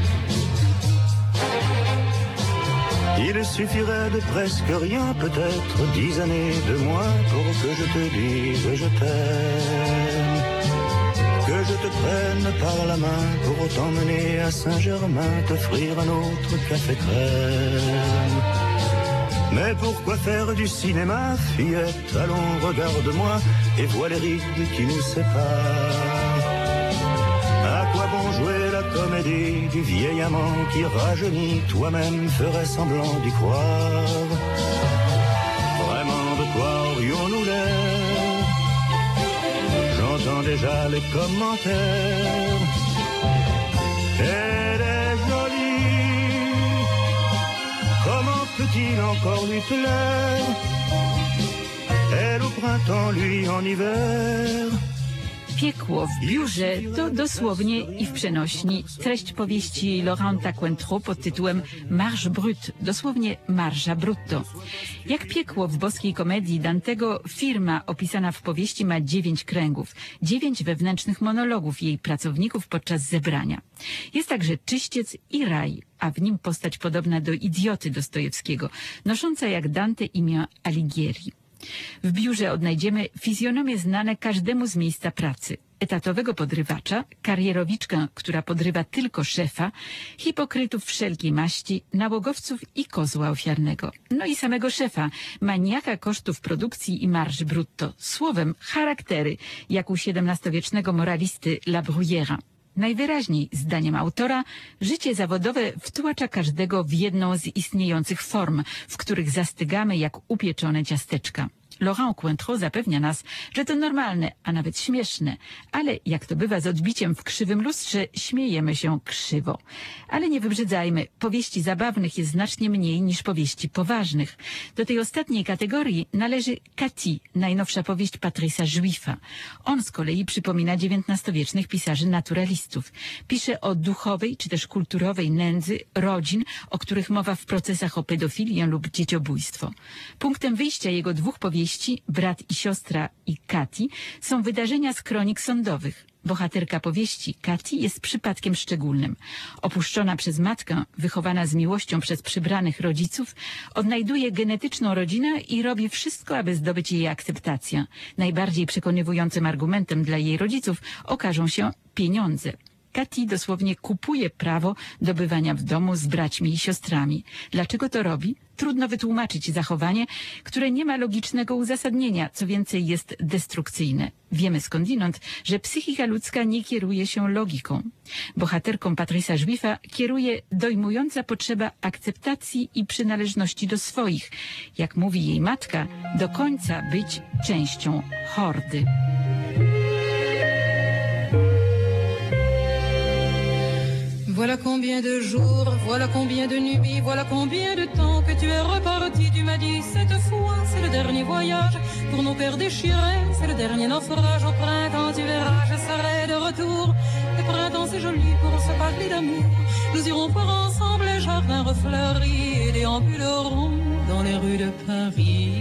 Il suffirait de presque rien, peut-être dix années de moins pour que je te dise je t'aime. Que je te prenne par la main pour t'emmener à Saint-Germain, t'offrir un autre café crème. Mais pourquoi faire du cinéma, fillette? Allons, regarde-moi et vois les rides qui nous séparent. À quoi bon jouer la comédie du vieil amant qui rajeunit? Toi-même ferais semblant d'y croire. Vraiment, de quoi aurions-nous l'air? J'entends déjà les commentaires. Elle est jolie, comment peut-il encore lui plaire? Elle au printemps, lui en hiver. Piekło w biurze to dosłownie i w przenośni treść powieści Laurenta Cointreau pod tytułem Marge brute, dosłownie marża brutto. Jak piekło w boskiej komedii Dantego, firma opisana w powieści ma dziewięć kręgów, dziewięć wewnętrznych monologów jej pracowników podczas zebrania. Jest także czyściec i raj, a w nim postać podobna do idioty Dostojewskiego, nosząca jak Dante imię Alighieri. W biurze odnajdziemy fizjonomie znane każdemu z miejsca pracy. Etatowego podrywacza, karierowiczkę, która podrywa tylko szefa, hipokrytów wszelkiej maści, nałogowców i kozła ofiarnego. No i samego szefa, maniaka kosztów produkcji i marży brutto. Słowem charaktery, jak u siedemnastowiecznego moralisty La Bruyera. Najwyraźniej, zdaniem autora, życie zawodowe wtłacza każdego w jedną z istniejących form, w których zastygamy jak upieczone ciasteczka. Laurent Cointreau zapewnia nas, że to normalne, a nawet śmieszne. Ale jak to bywa z odbiciem w krzywym lustrze, śmiejemy się krzywo. Ale nie wybrzydzajmy, powieści zabawnych jest znacznie mniej niż powieści poważnych. Do tej ostatniej kategorii należy Cathy, najnowsza powieść Patrice'a Juifa. On z kolei przypomina dziewiętnastowiecznych pisarzy naturalistów. Pisze o duchowej czy też kulturowej nędzy rodzin, o których mowa w procesach o pedofilię lub dzieciobójstwo. Punktem wyjścia jego dwóch powieści, Brat i siostra i Cathy, są wydarzenia z kronik sądowych. Bohaterka powieści, Cathy, jest przypadkiem szczególnym. Opuszczona przez matkę, wychowana z miłością przez przybranych rodziców, odnajduje genetyczną rodzinę i robi wszystko, aby zdobyć jej akceptację. Najbardziej przekonywującym argumentem dla jej rodziców okażą się pieniądze. Cathy dosłownie kupuje prawo do bywania w domu z braćmi i siostrami. Dlaczego to robi? Trudno wytłumaczyć zachowanie, które nie ma logicznego uzasadnienia, co więcej jest destrukcyjne. Wiemy skądinąd, że psychika ludzka nie kieruje się logiką. Bohaterką Patrice'a Juifa kieruje dojmująca potrzeba akceptacji i przynależności do swoich. Jak mówi jej matka, do końca być częścią hordy. Voilà combien de jours, voilà combien de nuits, voilà combien de temps que tu es reparti. Tu m'as dit cette fois, c'est le dernier voyage pour nos pères déchirés, c'est le dernier naufrage. Au printemps, tu verras, je serai de retour. Le printemps, c'est joli pour se parler d'amour. Nous irons voir ensemble les jardins refleuris et déambulerons dans les rues de Paris.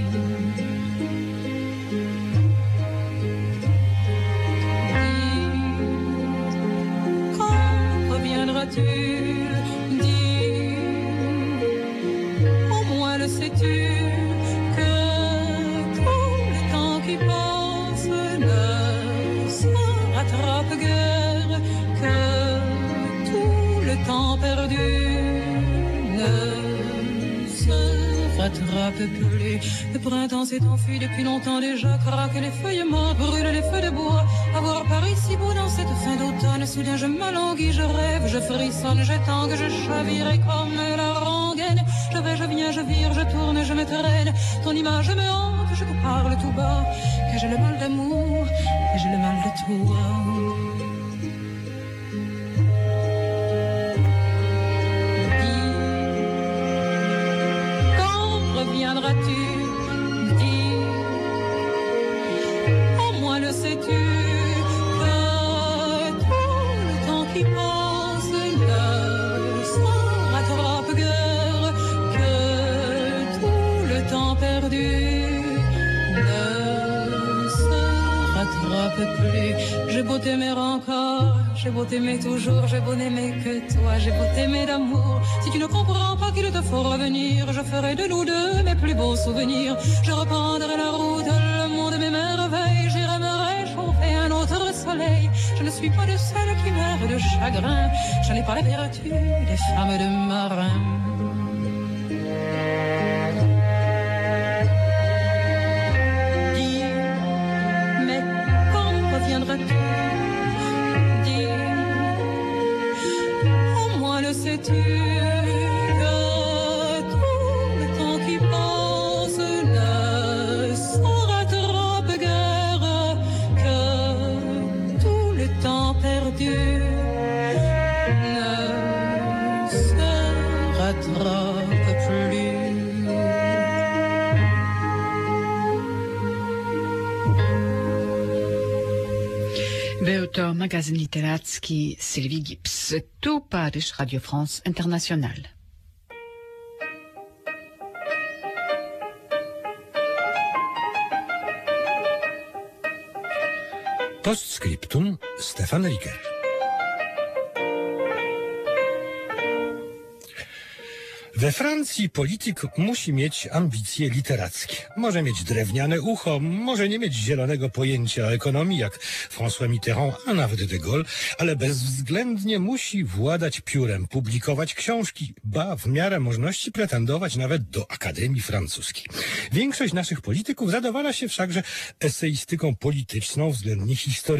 Tu dis, au moins le sais-tu, que tout le temps qui passe ne se rattrape guère, que tout le temps perdu ne se rattrape plus. Le printemps s'est enfui depuis longtemps déjà, craquent les feuilles mortes, brûlent les feux de bois. À voir Paris si beau dans cette fin d'automne, soudain je m'alanguis, je rêve, je frissonne, je tangue, je chavire comme la rengaine. Je vais, je viens, je vire, je tourne, je me traîne. Ton image me hante, je te parle tout bas, que j'ai le mal d'amour, que j'ai le mal de toi. Reviendras-tu, dis, au moins le sais-tu, que tout le temps qui passe ne se rattrape guère, que tout le temps perdu ne se rattrape plus. J'ai beau t'aimer encore, j'ai beau t'aimer toujours, j'ai beau n'aimer que toi, j'ai beau t'aimer d'amour. Si tu ne comprends pas qu'il te faut revenir, je ferai de nous deux mes plus beaux souvenirs. Je reprendrai la route, le monde mes merveilles, j'irai me réchauffer un autre soleil. Je ne suis pas de celles qui meurent de chagrin, je n'ai pas la vertu des femmes de marin. Dis, mais quand reviendras-tu? Dis, au moins le sais-tu, que tout le temps qui passe ne se rattrape guère, que tout le temps perdu ne se rattrape plus. Był to magazyn literacki Sylwii Gibbs. Tu Paryż, Radio France Internationale. Postscriptum Stefan Riker. We Francji polityk musi mieć ambicje literackie. Może mieć drewniane ucho, może nie mieć zielonego pojęcia o ekonomii jak François Mitterrand, a nawet de Gaulle, ale bezwzględnie musi władać piórem, publikować książki, ba w miarę możliwości pretendować nawet do Akademii Francuskiej. Większość naszych polityków zadowala się wszakże eseistyką polityczną, względnie historyczną.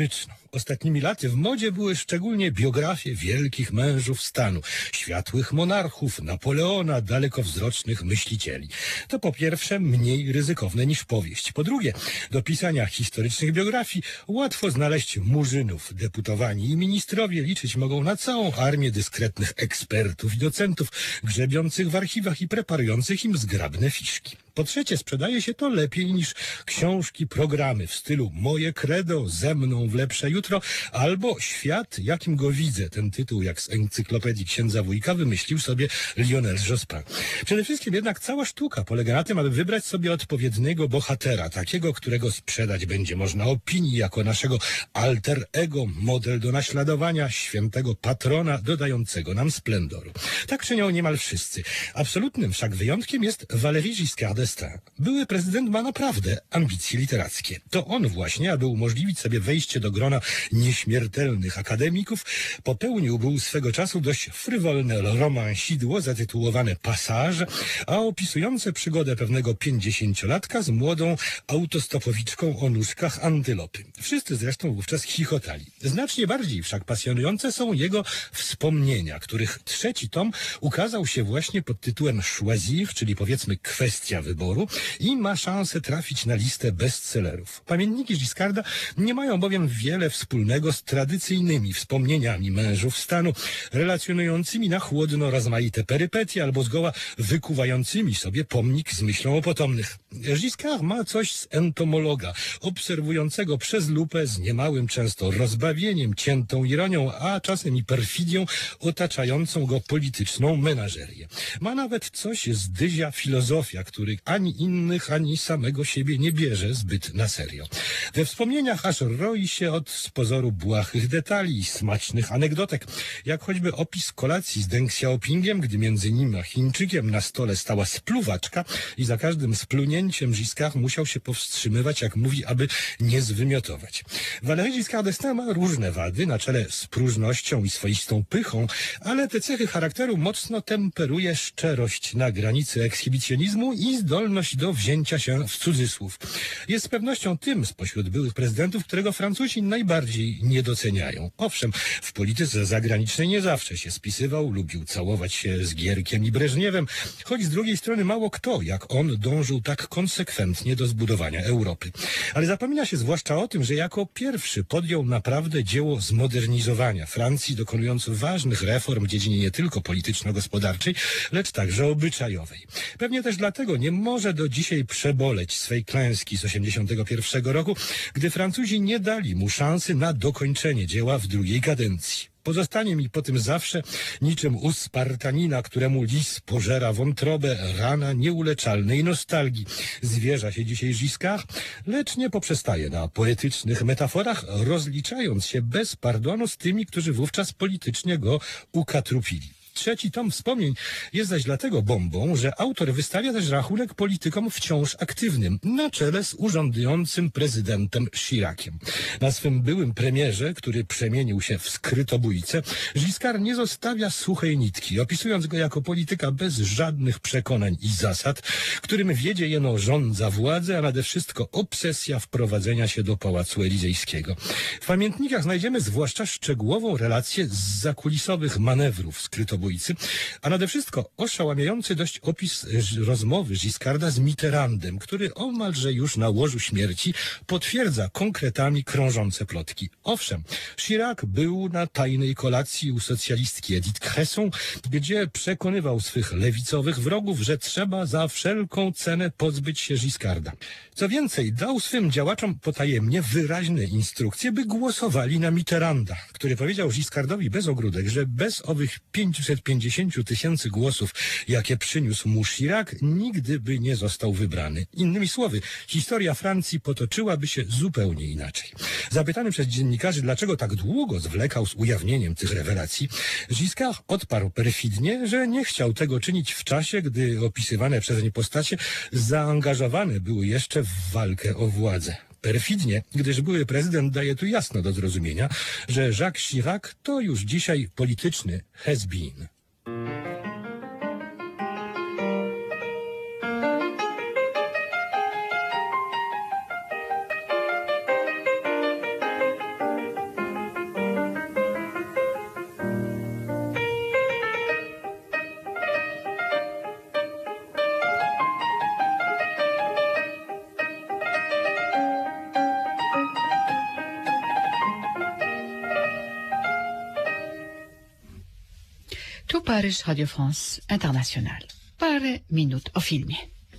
Ostatnimi laty w modzie były szczególnie biografie wielkich mężów stanu, światłych monarchów, Napoleona, dalekowzrocznych myślicieli. To po pierwsze mniej ryzykowne niż powieść. Po drugie, do pisania historycznych biografii łatwo znaleźć murzynów. Deputowani i ministrowie liczyć mogą na całą armię dyskretnych ekspertów i docentów, grzebiących w archiwach i preparujących im zgrabne fiszki. Po trzecie, sprzedaje się to lepiej niż książki, programy w stylu Moje credo, ze mną w lepsze jutro, albo Świat, jakim go widzę. Ten tytuł, jak z encyklopedii księdza Wujka, wymyślił sobie Lionel Jospin. Przede wszystkim jednak cała sztuka polega na tym, aby wybrać sobie odpowiedniego bohatera, takiego, którego sprzedać będzie można opinii jako naszego alter ego, model do naśladowania, świętego patrona dodającego nam splendoru. Tak czynią niemal wszyscy. Absolutnym wszak wyjątkiem jest Valéry Giscard d'Estaing. Były prezydent ma naprawdę ambicje literackie. To on właśnie, aby umożliwić sobie wejście do grona nieśmiertelnych akademików, popełnił był swego czasu dość frywolne romansidło zatytułowane Passage, a opisujące przygodę pewnego pięćdziesięciolatka z młodą autostopowiczką o nóżkach antylopy. Wszyscy zresztą wówczas chichotali. Znacznie bardziej wszak pasjonujące są jego wspomnienia, których trzeci tom ukazał się właśnie pod tytułem Choisir, czyli powiedzmy kwestia wyboru, i ma szansę trafić na listę bestsellerów. Pamiętniki Giscarda nie mają bowiem wiele wspólnego z tradycyjnymi wspomnieniami mężów stanu, relacjonującymi na chłodno rozmaite perypetie albo zgoła wykuwającymi sobie pomnik z myślą o potomnych. Giscard ma coś z entomologa, obserwującego przez lupę z niemałym często rozbawieniem, ciętą ironią, a czasem i perfidią otaczającą go polityczną menażerię. Ma nawet coś z dyzia filozofia, który ani innych, ani samego siebie nie bierze zbyt na serio. We wspomnieniach aż roi się od z pozoru błahych detali i smacznych anegdotek, jak choćby opis kolacji z Deng Xiaopingiem, gdy między nim a Chińczykiem na stole stała spluwaczka i za każdym splunięciem Giscard musiał się powstrzymywać, jak mówi, aby nie zwymiotować. Valéry Giscard d'Estaing ma różne wady, na czele z próżnością i swoistą pychą, ale te cechy charakteru mocno temperuje szczerość na granicy ekshibicjonizmu i zdolność do wzięcia się w cudzysłów. Jest z pewnością tym spośród byłych prezydentów, którego Francuzi najbardziej nie doceniają. Owszem, w polityce zagranicznej nie zawsze się spisywał, lubił całować się z Gierkiem i Breżniewem, choć z drugiej strony mało kto, jak on, dążył tak konsekwentnie do zbudowania Europy. Ale zapomina się zwłaszcza o tym, że jako pierwszy podjął naprawdę dzieło zmodernizowania Francji, dokonując ważnych reform w dziedzinie nie tylko polityczno-gospodarczej, lecz także obyczajowej. Pewnie też dlatego nie może do dzisiaj przeboleć swej klęski z osiemdziesiątego pierwszego roku, gdy Francuzi nie dali mu szansy na dokończenie dzieła w drugiej kadencji. Pozostanie mi po tym zawsze niczym u Spartanina, któremu lis pożera wątrobę, rana nieuleczalnej nostalgii. Zwierza się dzisiaj Giscard, lecz nie poprzestaje na poetycznych metaforach, rozliczając się bez pardonu z tymi, którzy wówczas politycznie go ukatrupili. Trzeci tom wspomnień jest zaś dlatego bombą, że autor wystawia też rachunek politykom wciąż aktywnym, na czele z urzędującym prezydentem Chiraciem. Na swym byłym premierze, który przemienił się w skrytobójcę, Giscard nie zostawia suchej nitki, opisując go jako polityka bez żadnych przekonań i zasad, którym wiedzie jeno rządza władzę, a nade wszystko obsesja wprowadzenia się do Pałacu Elizejskiego. W pamiętnikach znajdziemy zwłaszcza szczegółową relację z zakulisowych manewrów skrytobójcy, a nade wszystko oszałamiający dość opis rozmowy Giscarda z Mitterrandem, który omalże już na łożu śmierci potwierdza konkretami krążące plotki. Owszem, Chirac był na tajnej kolacji u socjalistki Edith Cresson, gdzie przekonywał swych lewicowych wrogów, że trzeba za wszelką cenę pozbyć się Giscarda. Co więcej, dał swym działaczom potajemnie wyraźne instrukcje, by głosowali na Mitterranda, który powiedział Giscardowi bez ogródek, że bez owych pięciuset pięćdziesięciu tysięcy głosów, jakie przyniósł mu Chirac, nigdy by nie został wybrany. Innymi słowy, historia Francji potoczyłaby się zupełnie inaczej. Zapytany przez dziennikarzy, dlaczego tak długo zwlekał z ujawnieniem tych rewelacji, Giscard odparł perfidnie, że nie chciał tego czynić w czasie, gdy opisywane przez nie postacie zaangażowane były jeszcze w walkę o władzę. Perfidnie, gdyż były prezydent daje tu jasno do zrozumienia, że Jacques Chirac to już dzisiaj polityczny has-been. Paryż, Radio France International. Parę minut o filmie.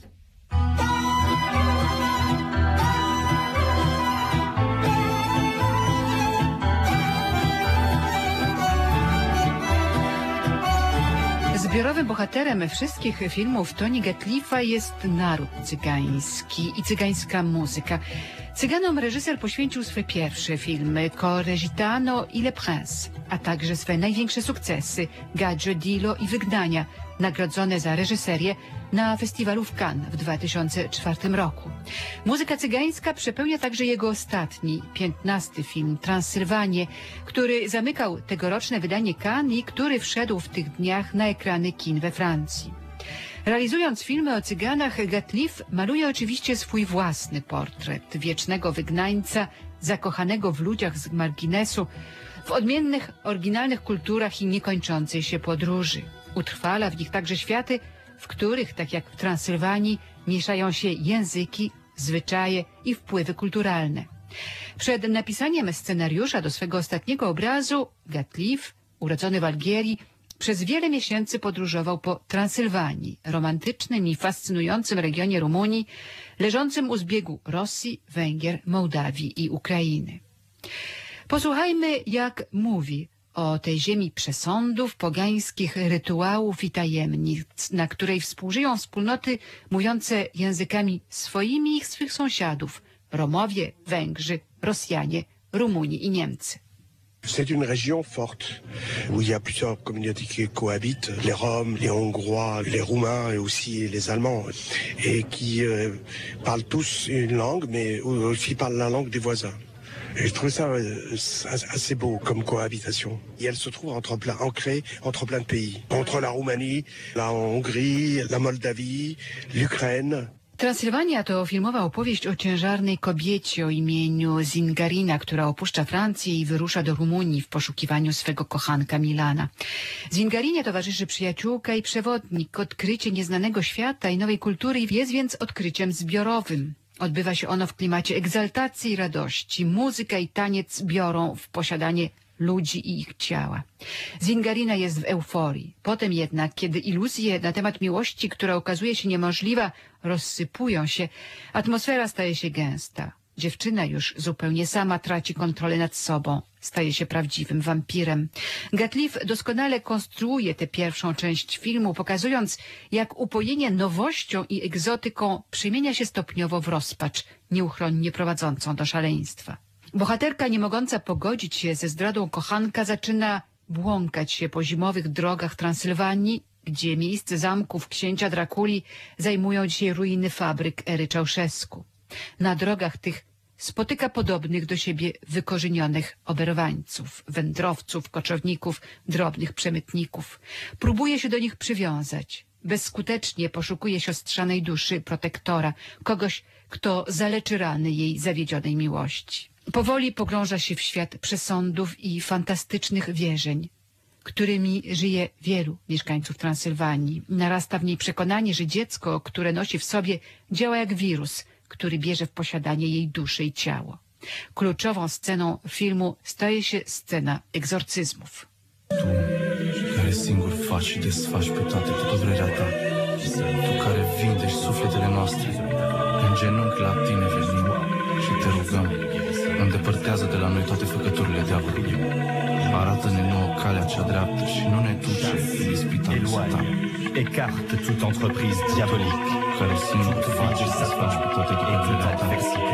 Zbiorowym bohaterem wszystkich filmów Tony Gatlifa jest naród cygański i cygańska muzyka. Cyganom reżyser poświęcił swe pierwsze filmy Core Gitano i Le Prince, a także swe największe sukcesy Gaggio, Dilo i Wygnania, nagrodzone za reżyserię na festiwalu w Cannes w dwa tysiące czwartym roku. Muzyka cygańska przepełnia także jego ostatni, piętnasty film Transylwanie, który zamykał tegoroczne wydanie Cannes i który wszedł w tych dniach na ekrany kin we Francji. Realizując filmy o cyganach, Gatlif maluje oczywiście swój własny portret wiecznego wygnańca, zakochanego w ludziach z marginesu, w odmiennych, oryginalnych kulturach i niekończącej się podróży. Utrwala w nich także światy, w których, tak jak w Transylwanii, mieszają się języki, zwyczaje i wpływy kulturalne. Przed napisaniem scenariusza do swego ostatniego obrazu Gatlif, urodzony w Algierii, przez wiele miesięcy podróżował po Transylwanii, romantycznym i fascynującym regionie Rumunii, leżącym u zbiegu Rosji, Węgier, Mołdawii i Ukrainy. Posłuchajmy, jak mówi o tej ziemi przesądów, pogańskich rytuałów i tajemnic, na której współżyją wspólnoty mówiące językami swoimi i swych sąsiadów – Romowie, Węgrzy, Rosjanie, Rumuni i Niemcy. C'est une région forte où il y a plusieurs communautés qui cohabitent, les Roms, les Hongrois, les Roumains et aussi les Allemands, et qui euh, parlent tous une langue, mais aussi parlent la langue des voisins. Et je trouve ça euh, assez beau comme cohabitation. Et elle se trouve entre plein, ancrée entre plein de pays, entre la Roumanie, la Hongrie, la Moldavie, l'Ukraine. Transylwania to filmowa opowieść o ciężarnej kobiecie o imieniu Zingarina, która opuszcza Francję i wyrusza do Rumunii w poszukiwaniu swego kochanka Milana. Zingarinie towarzyszy przyjaciółka i przewodnik. Odkrycie nieznanego świata i nowej kultury jest więc odkryciem zbiorowym. Odbywa się ono w klimacie egzaltacji i radości. Muzyka i taniec biorą w posiadanie ludzi i ich ciała. Zingarina jest w euforii. Potem jednak, kiedy iluzje na temat miłości, która okazuje się niemożliwa, rozsypują się, atmosfera staje się gęsta. Dziewczyna już zupełnie sama traci kontrolę nad sobą. Staje się prawdziwym wampirem. Gatlif doskonale konstruuje tę pierwszą część filmu, pokazując, jak upojenie nowością i egzotyką przemienia się stopniowo w rozpacz, nieuchronnie prowadzącą do szaleństwa. Bohaterka, nie mogąca pogodzić się ze zdradą kochanka, zaczyna błąkać się po zimowych drogach Transylwanii, gdzie miejsce zamków księcia Drakuli zajmują dzisiaj ruiny fabryk ery Ceausescu. Na drogach tych spotyka podobnych do siebie wykorzenionych oberwańców, wędrowców, koczowników, drobnych przemytników. Próbuje się do nich przywiązać. Bezskutecznie poszukuje siostrzanej duszy protektora, kogoś, kto zaleczy rany jej zawiedzionej miłości. Powoli pogrąża się w świat przesądów i fantastycznych wierzeń, którymi żyje wielu mieszkańców Transylwanii. Narasta w niej przekonanie, że dziecko, które nosi w sobie, działa jak wirus, który bierze w posiadanie jej duszę i ciało. Kluczową sceną filmu staje się scena egzorcyzmów. Care singur faci și desfaci pe toate cu durerea ta. Tu care vindești sufletele noastre. În genunchi la tine venim și te rugăm. Îndepărtează de la noi toate făcăturile diavolului. Arată-ne nouă calea cea dreaptă și nu ne duce în ispita lui Satan. Écarte toute entreprise diabolique. Care singur faci și desfaci pe toate cu durerea ta.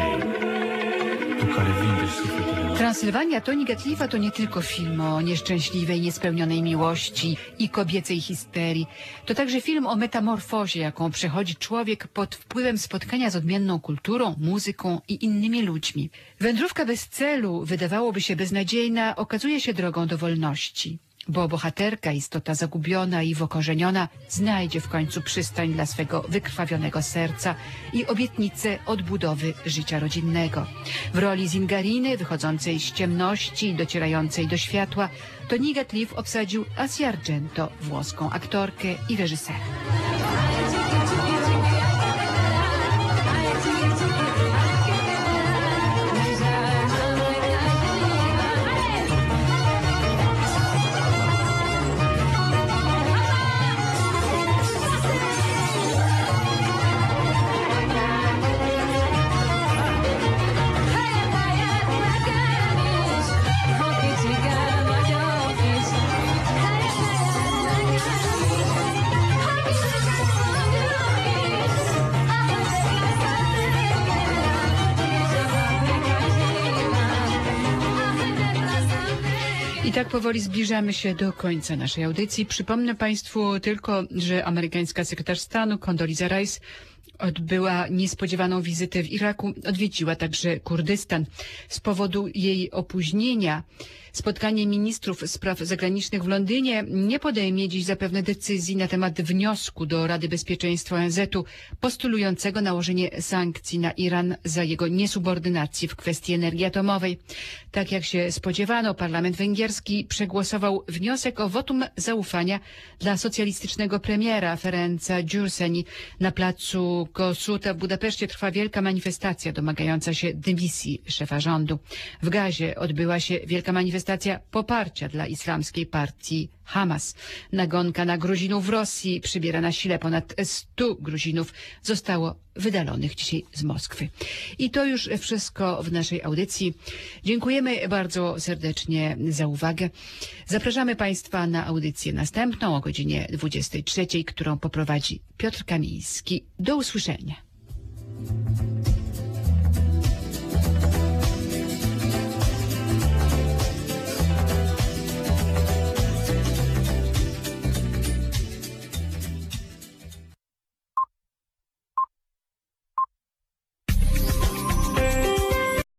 Tu care vindești sufletele noastre. Transylwania Tony Gatlifa to nie tylko film o nieszczęśliwej, niespełnionej miłości i kobiecej histerii. To także film o metamorfozie, jaką przechodzi człowiek pod wpływem spotkania z odmienną kulturą, muzyką i innymi ludźmi. Wędrówka bez celu, wydawałoby się beznadziejna, okazuje się drogą do wolności. Bo bohaterka, istota zagubiona i wokorzeniona, znajdzie w końcu przystań dla swego wykrwawionego serca i obietnicę odbudowy życia rodzinnego. W roli Zingariny, wychodzącej z ciemności i docierającej do światła, Tony Gatlif obsadził Asia Argento, włoską aktorkę i reżysera. tak powoli zbliżamy się do końca naszej audycji. Przypomnę Państwu tylko, że amerykańska sekretarz stanu Condoleezza Rice odbyła niespodziewaną wizytę w Iraku, odwiedziła także Kurdystan. Z powodu jej opóźnienia spotkanie ministrów spraw zagranicznych w Londynie nie podejmie dziś zapewne decyzji na temat wniosku do Rady Bezpieczeństwa O N Z u postulującego nałożenie sankcji na Iran za jego niesubordynację w kwestii energii atomowej. Tak jak się spodziewano, parlament węgierski przegłosował wniosek o wotum zaufania dla socjalistycznego premiera Ferenca Gyurcsany. Na placu Kossuth w Budapeszcie trwa wielka manifestacja domagająca się dymisji szefa rządu. W Gazie odbyła się wielka manifestacja poparcia dla islamskiej partii Hamas. Nagonka na Gruzinów w Rosji przybiera na sile. Ponad stu Gruzinów zostało wydalonych dzisiaj z Moskwy. I to już wszystko w naszej audycji. Dziękujemy bardzo serdecznie za uwagę. Zapraszamy Państwa na audycję następną o godzinie dwudziestej trzeciej, którą poprowadzi Piotr Kamiński. Do usłyszenia.